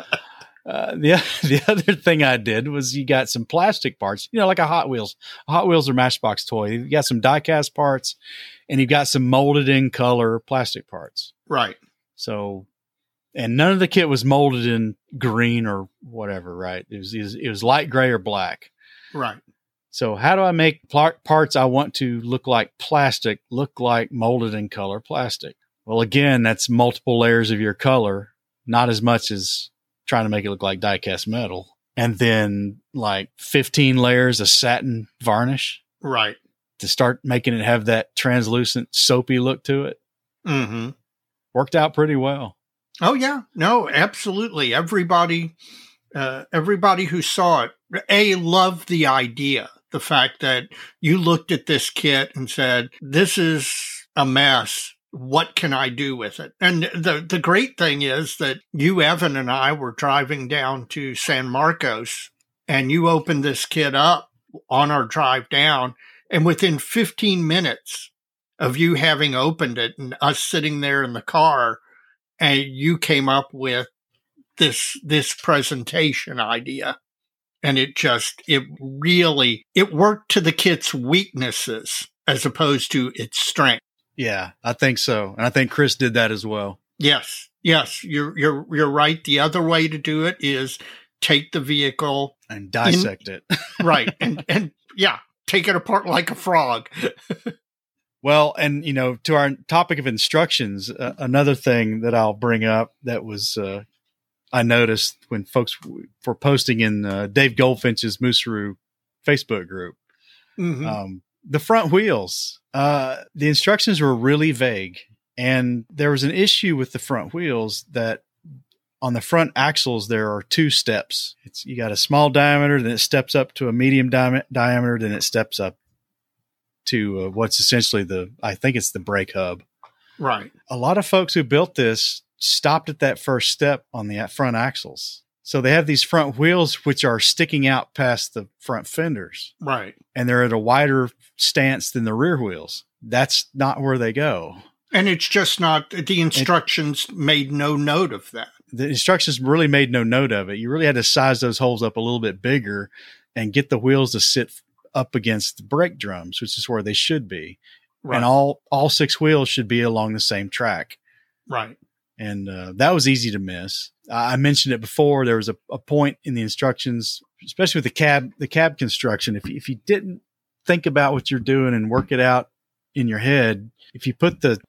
The other thing I did was you got some plastic parts, like a Hot Wheels or Matchbox toy. You got some die-cast parts, and you got some molded in color plastic parts. Right. So, and none of the kit was molded in green or whatever, right? It was light gray or black. Right. So how do I make parts I want to look like plastic, look like molded in color plastic? Well, again, that's multiple layers of your color, not as much as trying to make it look like die-cast metal. And then like 15 layers of satin varnish. Right. To start making it have that translucent, soapy look to it. Mm-hmm. Worked out pretty well. Oh, yeah. No, absolutely. Everybody who saw it, loved the idea. The fact that you looked at this kit and said, this is a mess. What can I do with it? And the great thing is that you, Evan, and I were driving down to San Marcos, and you opened this kit up on our drive down. And within 15 minutes of you having opened it and us sitting there in the car, and you came up with this presentation idea. And it worked to the kit's weaknesses as opposed to its strength. Yeah, I think so. And I think Chris did that as well. Yes, you're right. The other way to do it is take the vehicle and dissect it. Right. And yeah, take it apart like a frog. Well, and to our topic of instructions, another thing that I'll bring up that was, I noticed when folks were posting in Dave Goldfinch's Mooseru Facebook group, the front wheels, the instructions were really vague. And there was an issue with the front wheels that on the front axles, there are two steps. You got a small diameter, then it steps up to a medium diameter, then it steps up to what's essentially I think it's the brake hub. Right. A lot of folks who built this stopped at that first step on the front axles. So they have these front wheels, which are sticking out past the front fenders. Right. And they're at a wider stance than the rear wheels. That's not where they go. And it's just not, the instructions made no note of that. The instructions really made no note of it. You really had to size those holes up a little bit bigger and get the wheels to sit up against the brake drums, which is where they should be. Right. And all six wheels should be along the same track. Right. And that was easy to miss. I mentioned it before. There was a point in the instructions, especially with the cab construction. If you didn't think about what you're doing and work it out in your head, if you put the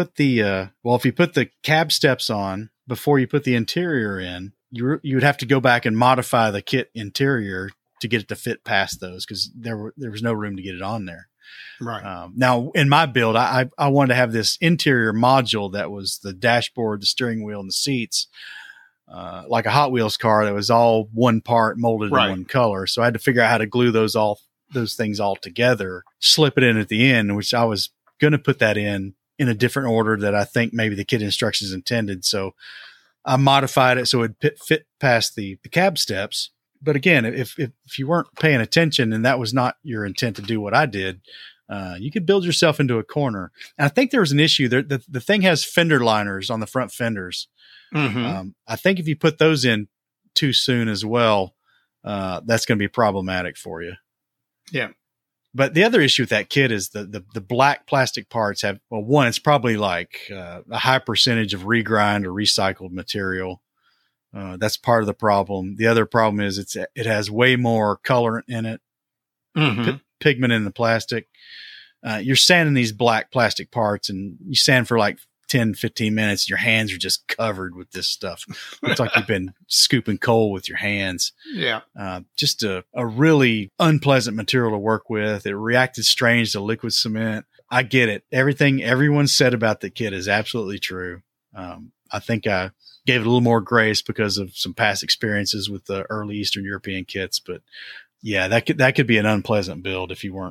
cab steps on before you put the interior in, you would have to go back and modify the kit interior to get it to fit past those, because there was no room to get it on there. Right. Now, in my build, I wanted to have this interior module that was the dashboard, the steering wheel, and the seats, like a Hot Wheels car that was all one part molded in one color. So I had to figure out how to glue those things all together, slip it in at the end, which I was going to put that in a different order that I think maybe the kit instructions intended. So I modified it so it would fit past the cab steps. But again, if you weren't paying attention and that was not your intent to do what I did, you could build yourself into a corner. And I think there was an issue there. The thing has fender liners on the front fenders. Mm-hmm. I think if you put those in too soon as well, that's going to be problematic for you. Yeah. But the other issue with that kit is the black plastic parts have, well, one, it's probably like a high percentage of regrind or recycled material. That's part of the problem. The other problem is it has way more colorant in it, pigment in the plastic. You're sanding these black plastic parts, and you sand for like 10, 15 minutes. Your hands are just covered with this stuff. Looks like you've been scooping coal with your hands. Yeah. Just a really unpleasant material to work with. It reacted strange to liquid cement. I get it. Everything everyone said about the kit is absolutely true. I think I gave it a little more grace because of some past experiences with the early Eastern European kits. But yeah, that could be an unpleasant build if you weren't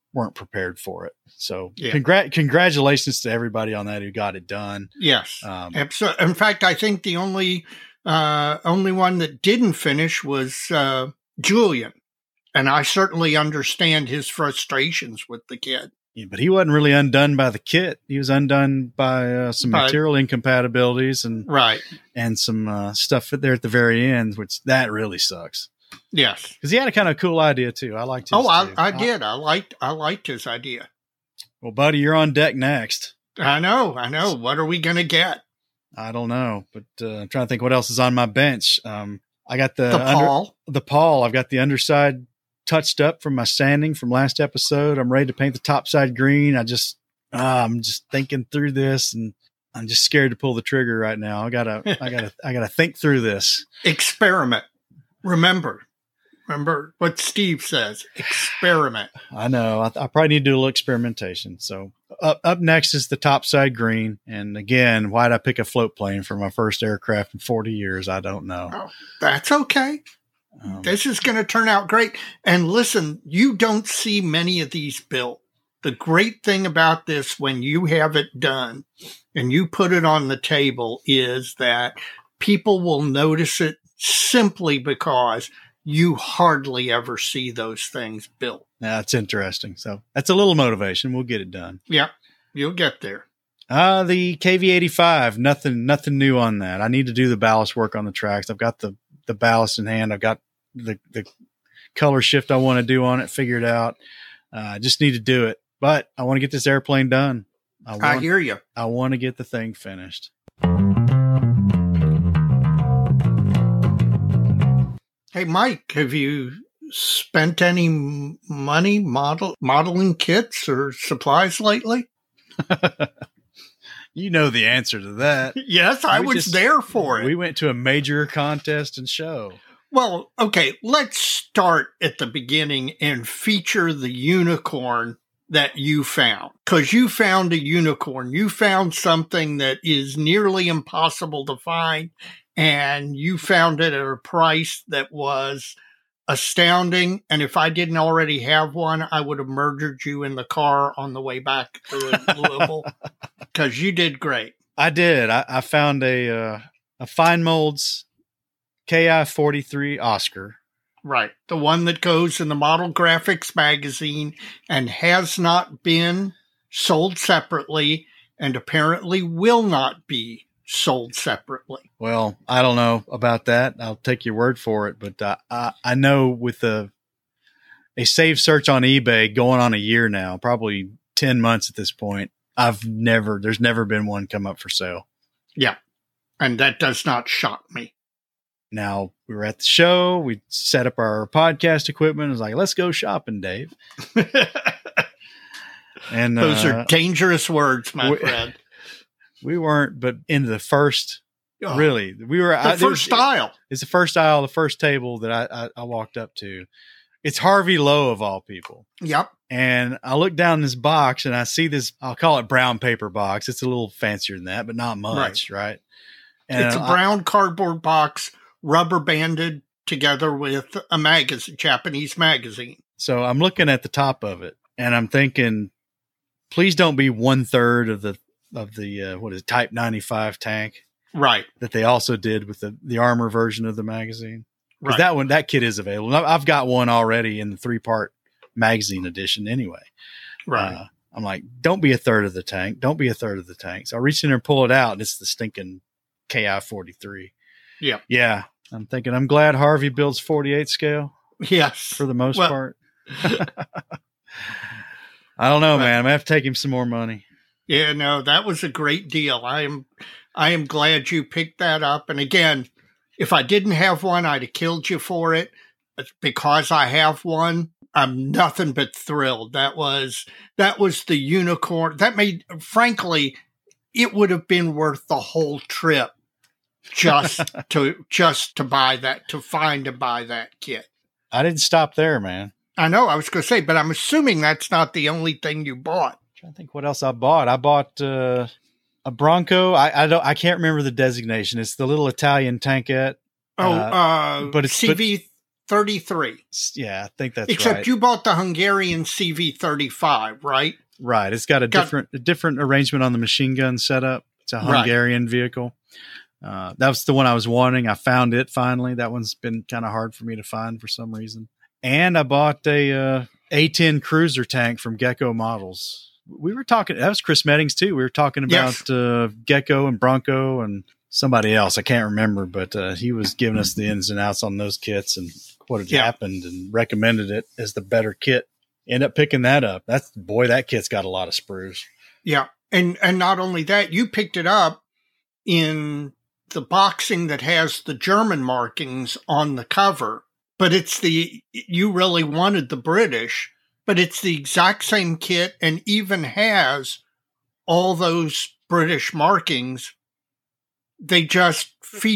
weren't prepared for it. So Yeah. congratulations to everybody on that who got it done. Yes. Absolutely. In fact, I think the only one that didn't finish was Julian. And I certainly understand his frustrations with the kit. Yeah, but he wasn't really undone by the kit. He was undone by some material incompatibilities and some stuff there at the very end, which that really sucks. Yes, because he had a kind of cool idea too. I liked his. I did. I liked his idea. Well, buddy, you're on deck next. I know. What are we gonna get? I don't know, but I'm trying to think what else is on my bench. I got the Paul. I've got the underside touched up from my sanding from last episode. I'm ready to paint the top side green. I'm just thinking through this, and I'm just scared to pull the trigger right now. I gotta think through this. Experiment. Remember what Steve says. Experiment. I know. I probably need to do a little experimentation. So up next is the topside green. And again, why'd I pick a float plane for my first aircraft in 40 years? I don't know. Oh, that's okay. This is going to turn out great. And listen, you don't see many of these built. The great thing about this, when you have it done and you put it on the table, is that people will notice it simply because you hardly ever see those things built. That's interesting. So that's a little motivation. We'll get it done. Yeah, you'll get there. The KV-85, nothing new on that. I need to do the ballast work on the tracks. I've got the ballast in hand. I've got the color shift I want to do on it figured out. I just need to do it. But I want to get this airplane done. I hear you. I want to get the thing finished. Hey, Mike, have you spent any money modeling kits or supplies lately? You know the answer to that. Yes, I was there for it. We went to a major contest and show. Well, okay, let's start at the beginning and feature the unicorn that you found. Because you found a unicorn. You found something that is nearly impossible to find, and you found it at a price that was astounding. And if I didn't already have one, I would have murdered you in the car on the way back to Louisville, because you did great. I did. I found a Fine Molds KI-43 Oscar. Right. The one that goes in the Model Graphics magazine and has not been sold separately and apparently will not be sold separately. Well, I don't know about that. I'll take your word for it. But I know with a saved search on eBay going on a year now, probably 10 months at this point, there's never been one come up for sale. Yeah. And that does not shock me. Now, we were at the show. We set up our podcast equipment. I was like, let's go shopping, Dave. And those are dangerous words, my friend. We weren't, but in the first, really, we were the first aisle. It's the first aisle, the first table that I walked up to. It's Harvey Lowe of all people. Yep. And I look down this box and I see this, I'll call it brown paper box. It's a little fancier than that, but not much, right? And it's a brown cardboard box, rubber banded together with a magazine, Japanese magazine. So I'm looking at the top of it and I'm thinking, please don't be 1/3 of the what is it, Type 95 tank. Right. That they also did with the armor version of the magazine. Because Right. that kit is available. I've got one already in the 3-part magazine edition anyway. Right. I'm like, don't be 1/3 of the tank. Don't be 1/3 of the tank. So I reach in there and pull it out and it's the stinking KI-43. Yeah. Yeah. I'm thinking, I'm glad Harvey builds 48 scale. Yes. For the most part. I don't know, man. I'm going to have to take him some more money. Yeah, no, that was a great deal. I am glad you picked that up. And again, if I didn't have one, I'd have killed you for it. But because I have one, I'm nothing but thrilled. That was the unicorn. That made, frankly, it would have been worth the whole trip just to buy that, to find and buy that kit. I didn't stop there, man. I know, I was going to say, but I'm assuming that's not the only thing you bought. I'm trying to think what else I bought. I bought a Bronco. I can't remember the designation. It's the little Italian tankette. But it's CV-33. Yeah, I think that's Except right. you bought the Hungarian CV-35, right? Right. It's got a different arrangement on the machine gun setup. It's a Hungarian vehicle. That was the one I was wanting. I found it finally. That one's been kind of hard for me to find for some reason. And I bought a A-10 cruiser tank from Gecko Models. We were talking, that was Chris Meddings too. We were talking about Gecko and Bronco and somebody else. I can't remember, but he was giving us the ins and outs on those kits and what had happened and recommended it as the better kit. End up picking that up. That kit's got a lot of sprues. Yeah. And not only that, you picked it up in the boxing that has the German markings on the cover, but you really wanted the British, but it's the exact same kit and even has all those British markings. They just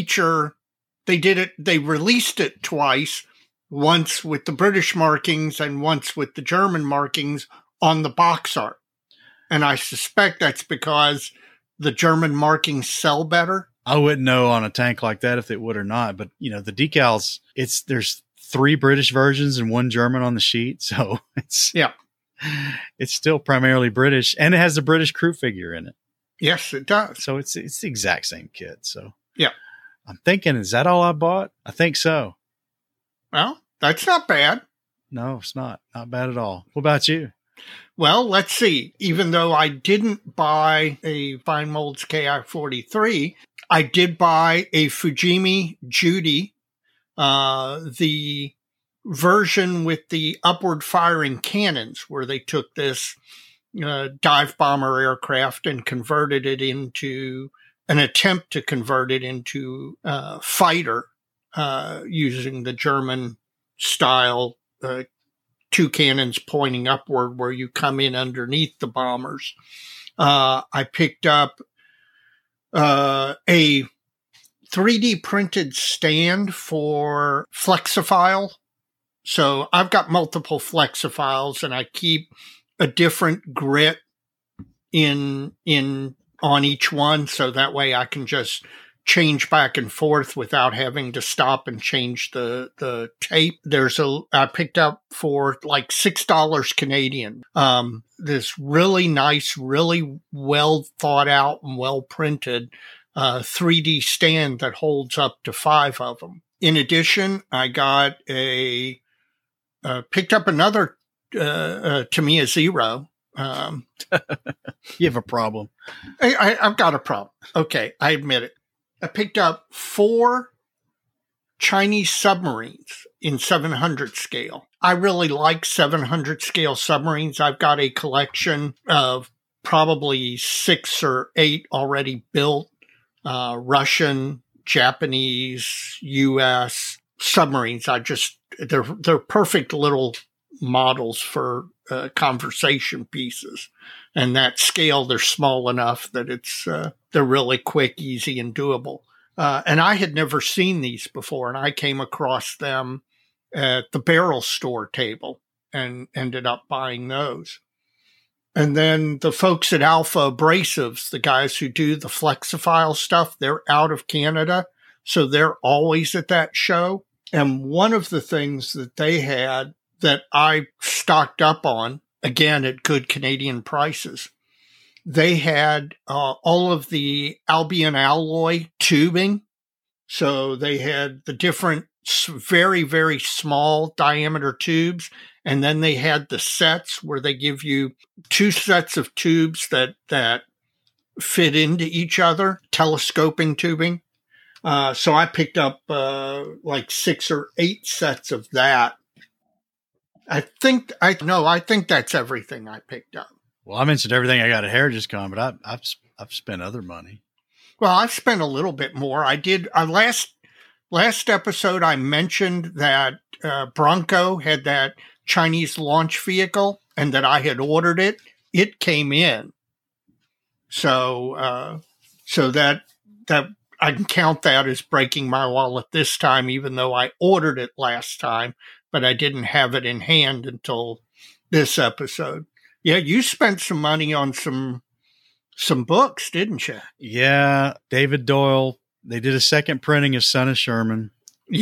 they released it twice, once with the British markings and once with the German markings on the box art. And I suspect that's because the German markings sell better. I wouldn't know on a tank like that if it would or not, but the decals, there's 3 British versions and 1 German on the sheet. So it's still primarily British, and it has the British crew figure in it. Yes, it does. So it's the exact same kit. So yeah, I'm thinking, is that all I bought? I think so. Well, that's not bad. No, it's not bad at all. What about you? Well, let's see. Even though I didn't buy a Fine Molds KI-43, I did buy a Fujimi Judy, the version with the upward firing cannons, where they took this dive bomber aircraft and converted it into an attempt to convert it into fighter using the German style 2 cannons pointing upward where you come in underneath the bombers. I picked up a 3D printed stand for Flexophile. So I've got multiple Flexophiles and I keep a different grit on each one. So that way I can just change back and forth without having to stop and change the tape. I picked up for like $6 Canadian. This really nice, really well thought out and well printed 3D stand that holds up to 5 of them. In addition, I got picked up another Tamiya Zero. You have a problem. I've got a problem. Okay, I admit it. I picked up 4 Chinese submarines in 700 scale. I really like 700 scale submarines. I've got a collection of probably 6 or 8 already built, Russian, Japanese, US submarines. They're perfect little models for conversation pieces. And that scale, they're small enough that they're really quick, easy, and doable. And I had never seen these before, and I came across them at the barrel store table and ended up buying those. And then the folks at Alpha Abrasives, the guys who do the Flexophile stuff, they're out of Canada, so they're always at that show. And one of the things that they had that I stocked up on, again, at good Canadian prices, they had all of the Albion alloy tubing. So they had the different very, very small diameter tubes. And then they had the sets where they give you 2 sets of tubes that fit into each other, telescoping tubing. So I picked up like 6 or 8 sets of that. I think that's everything I picked up. Well, I mentioned everything I got at Heritage Con, but I've spent other money. Well, I've spent a little bit more. I did last episode. I mentioned that Bronco had that Chinese launch vehicle and that I had ordered it. It came in, so that I can count that as breaking my wallet this time, even though I ordered it last time, but I didn't have it in hand until this episode. Yeah, you spent some money on some books, didn't you? Yeah, David Doyle. They did a second printing of Son of Sherman. Yes.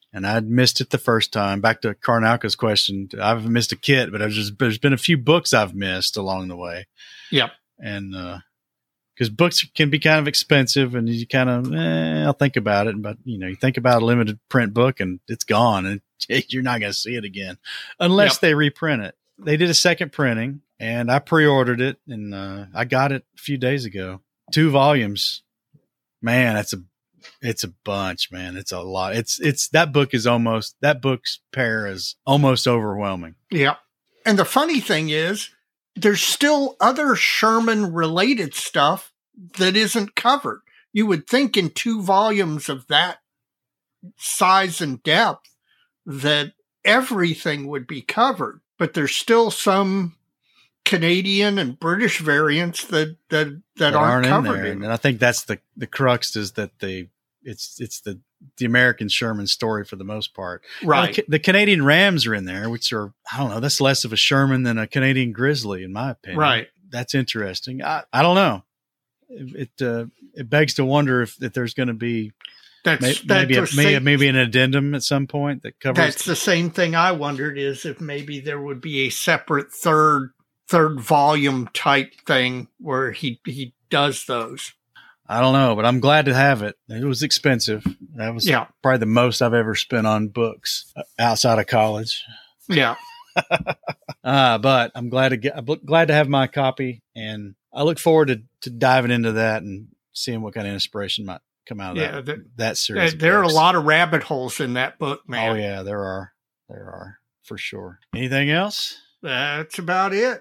and I'd missed it the first time. Back to Karnauka's question, I've missed a kit, but there's been a few books I've missed along the way. Yep. And because books can be kind of expensive, and you kind of, I'll think about it. But, you think about a limited print book, and it's gone, and you're not going to see it again unless they reprint it. They did a second printing, and I pre-ordered it, and I got it a few days ago. 2 volumes. Man, it's a bunch, man. It's a lot. That book's pair is almost overwhelming. Yeah. And the funny thing is, there's still other Sherman related stuff that isn't covered. You would think in 2 volumes of that size and depth that everything would be covered, but there's still some Canadian and British variants that aren't covered in there. And I think that's the crux, is that it's the American Sherman story for the most part. Right. The Canadian Rams are in there, which are, I don't know, that's less of a Sherman than a Canadian Grizzly, in my opinion. Right. That's interesting. I don't know. It begs to wonder if there's going to be maybe an addendum at some point that covers. That's the same thing I wondered, is if maybe there would be a separate third volume type thing where he does those. I don't know, but I'm glad to have it. It was expensive. That was probably the most I've ever spent on books outside of college. Yeah. But I'm glad to have my copy, and I look forward to diving into that and seeing what kind of inspiration might come out of that series. There are a lot of rabbit holes in that book, man. Oh yeah, there are for sure. Anything else? That's about it.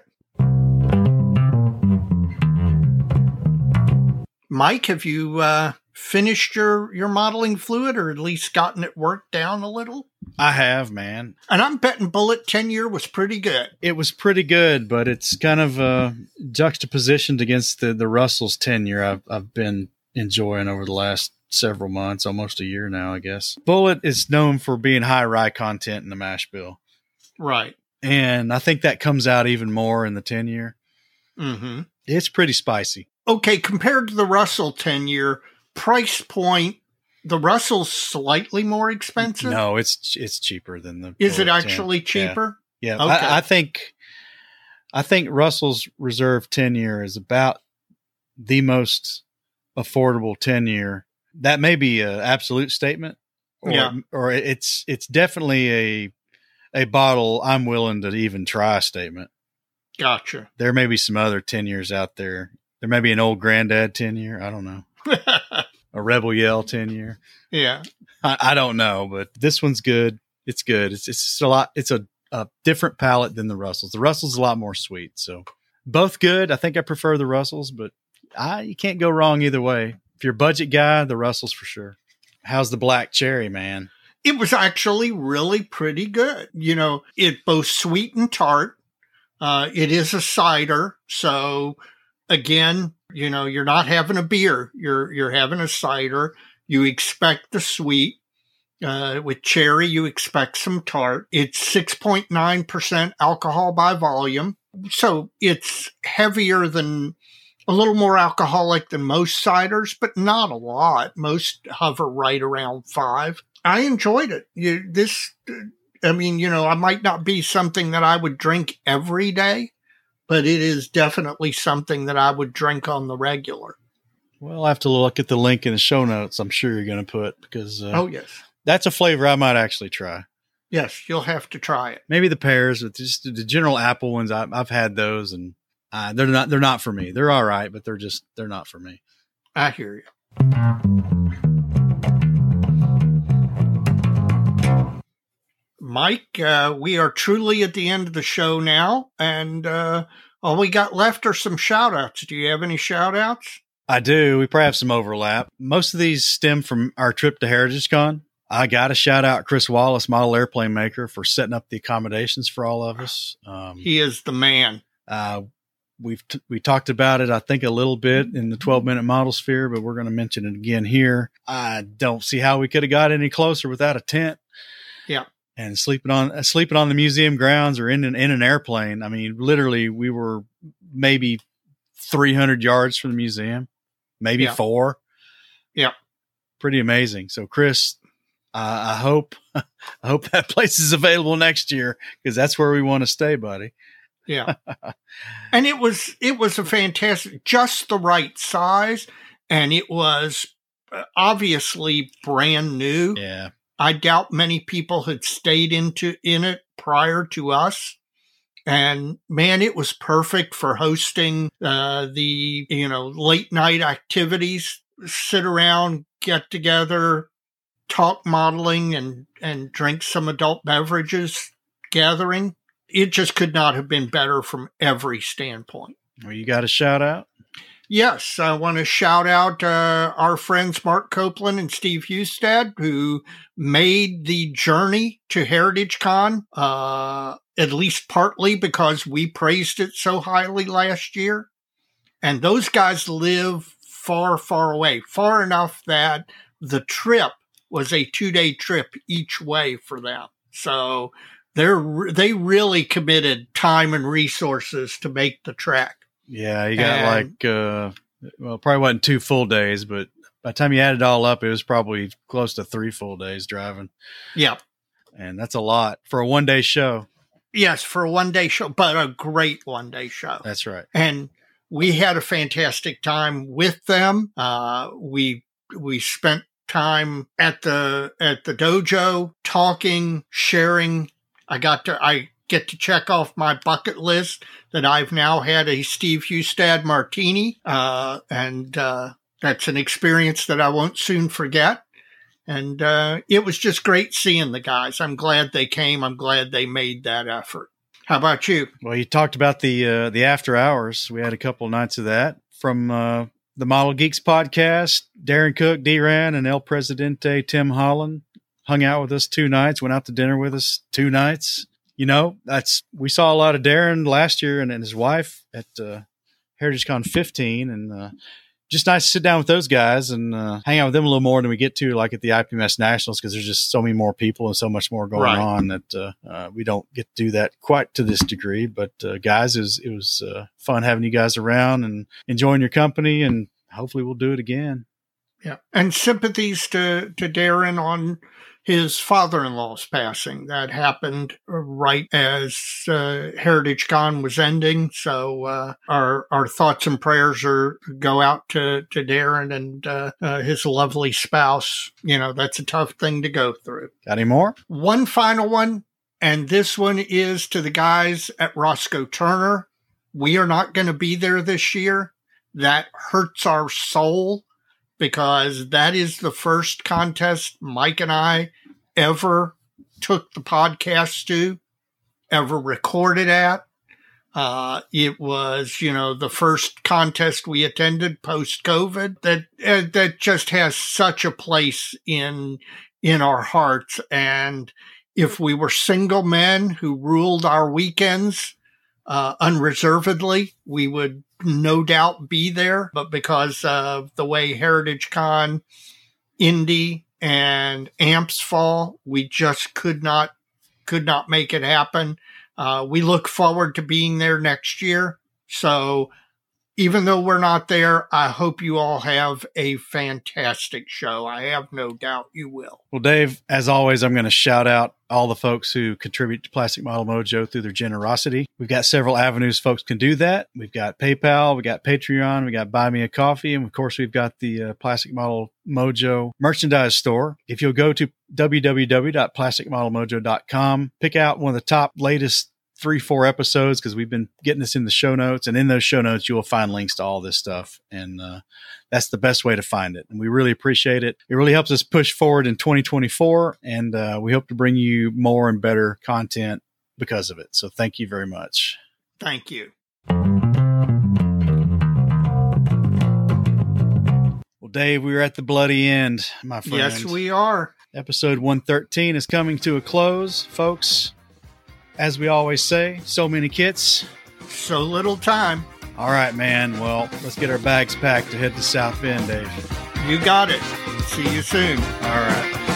Mike, have you finished your modeling fluid, or at least gotten it worked down a little? I have, man. And I'm betting Bullet 10-year was pretty good. It was pretty good, but it's kind of juxtapositioned against the Russell's 10-year I've been enjoying over the last several months, almost a year now, I guess. Bullet is known for being high rye content in the mash bill. Right. And I think that comes out even more in the 10-year. Mm-hmm. It's pretty spicy. Okay, compared to the Russell 10-year, price point, the Russell's slightly more expensive? No, it's cheaper than the Is Bullet it actually 10. cheaper? Yeah. Okay. I think Russell's Reserve 10-year is about the most affordable 10-year. That may be an absolute statement, or it's definitely a bottle I'm willing to even try statement. Gotcha. There may be some other 10-years out there. There may be an old granddad 10-year. I don't know. A Rebel Yell 10-year. Yeah. I don't know, but this one's good. It's good. It's just a lot. It's a different palate than the Russells. The Russells a lot more sweet. So both good. I think I prefer the Russells, but you can't go wrong either way. If you're a budget guy, the Russells for sure. How's the Black Cherry, man? It was actually really pretty good. It both sweet and tart. It is a cider. So again, you're not having a beer. You're having a cider. You expect the sweet. With cherry, you expect some tart. It's 6.9% alcohol by volume. So it's heavier than, a little more alcoholic than most ciders, but not a lot. Most hover right around 5. I enjoyed it. I might not be something that I would drink every day, but it is definitely something that I would drink on the regular. Well, I'll have to look at the link in the show notes. I'm sure you're going to put, because yes, that's a flavor I might actually try. Yes, you'll have to try it. Maybe the pears, but just the general apple ones. I've had those, and they're not for me. They're all right, but they're not for me. I hear you. Mike, we are truly at the end of the show now, and all we got left are some shout-outs. Do you have any shout-outs? I do. We probably have some overlap. Most of these stem from our trip to HeritageCon. I got to shout out Chris Wallace, model airplane maker, for setting up the accommodations for all of us. He is the man. We talked about it, I think, a little bit in the 12-minute model sphere, but we're going to mention it again here. I don't see how we could have got any closer without a tent. Yeah. And sleeping on the museum grounds or in an airplane. I mean, literally, we were maybe 300 yards from the museum, maybe 4. Yeah. Pretty amazing. So, Chris, I hope that place is available next year, because that's where we want to stay, buddy. Yeah. And it was a fantastic, just the right size. And it was obviously brand new. Yeah. I doubt many people had stayed in it prior to us. And man, it was perfect for hosting the late night activities, sit around, get together, talk modeling, and drink some adult beverages gathering. It just could not have been better from every standpoint. Well, you got a shout out? Yes, I want to shout out our friends Mark Copeland and Steve Hustad, who made the journey to Heritage Con, at least partly because we praised it so highly last year. And those guys live far, far away, far enough that the trip was a 2-day trip each way for them. So they really committed time and resources to make the trek. Yeah, you got probably wasn't 2 full days, but by the time you add it all up, it was probably close to 3 full days driving. Yeah. And that's a lot for a 1-day show. Yes, for a 1-day show, but a great 1-day show. That's right. And we had a fantastic time with them. We spent time at the dojo talking, sharing. I get to check off my bucket list that I've now had a Steve Hustad martini. And that's an experience that I won't soon forget. And it was just great seeing the guys. I'm glad they came. I'm glad they made that effort. How about you? Well, you talked about the after hours. We had a couple of nights of that from the Model Geeks podcast. Darren Cook, D-Ran, and El Presidente Tim Holland hung out with us 2 nights, went out to dinner with us 2 nights. We saw a lot of Darren last year and his wife at Heritage Con 15, and just nice to sit down with those guys and hang out with them a little more than we get to like at the IPMS Nationals, because there's just so many more people and so much more going on that we don't get to do that quite to this degree. But guys, it was fun having you guys around and enjoying your company, and hopefully we'll do it again. Yeah, and sympathies to Darren on his father-in-law's passing. That happened right as Heritage Con was ending. So our thoughts and prayers go out to Darren and his lovely spouse. That's a tough thing to go through. Got any more? One final one, and this one is to the guys at Roscoe Turner. We are not going to be there this year. That hurts our soul, because that is the first contest Mike and I ever took the podcast to, ever recorded at. It was, the first contest we attended post-COVID that just has such a place in our hearts. And if we were single men who ruled our weekends unreservedly, we would no doubt be there. But because of the way Heritage Con, Indy, and AMPS fall, we just could not make it happen. We look forward to being there next year. So even though we're not there, I hope you all have a fantastic show. I have no doubt you will. Well, Dave, as always, I'm going to shout out all the folks who contribute to Plastic Model Mojo through their generosity. We've got several avenues folks can do that. We've got PayPal, we got Patreon, we got Buy Me a Coffee, and of course, we've got the Plastic Model Mojo merchandise store. If you'll go to www.plasticmodelmojo.com, pick out one of the top latest 3-4 episodes, because we've been getting this in the show notes, and in those show notes you will find links to all this stuff, and that's the best way to find it, and we really appreciate it. It really helps us push forward in 2024, and we hope to bring you more and better content because of it. So thank you very much. Thank you. Well, Dave, we're at the bloody end, my friend. Yes, we are. Episode 113 is coming to a close, folks. As we always say, so many kits, so little time. All right, man. Well, let's get our bags packed to head to South Bend, Dave. You got it. See you soon. All right.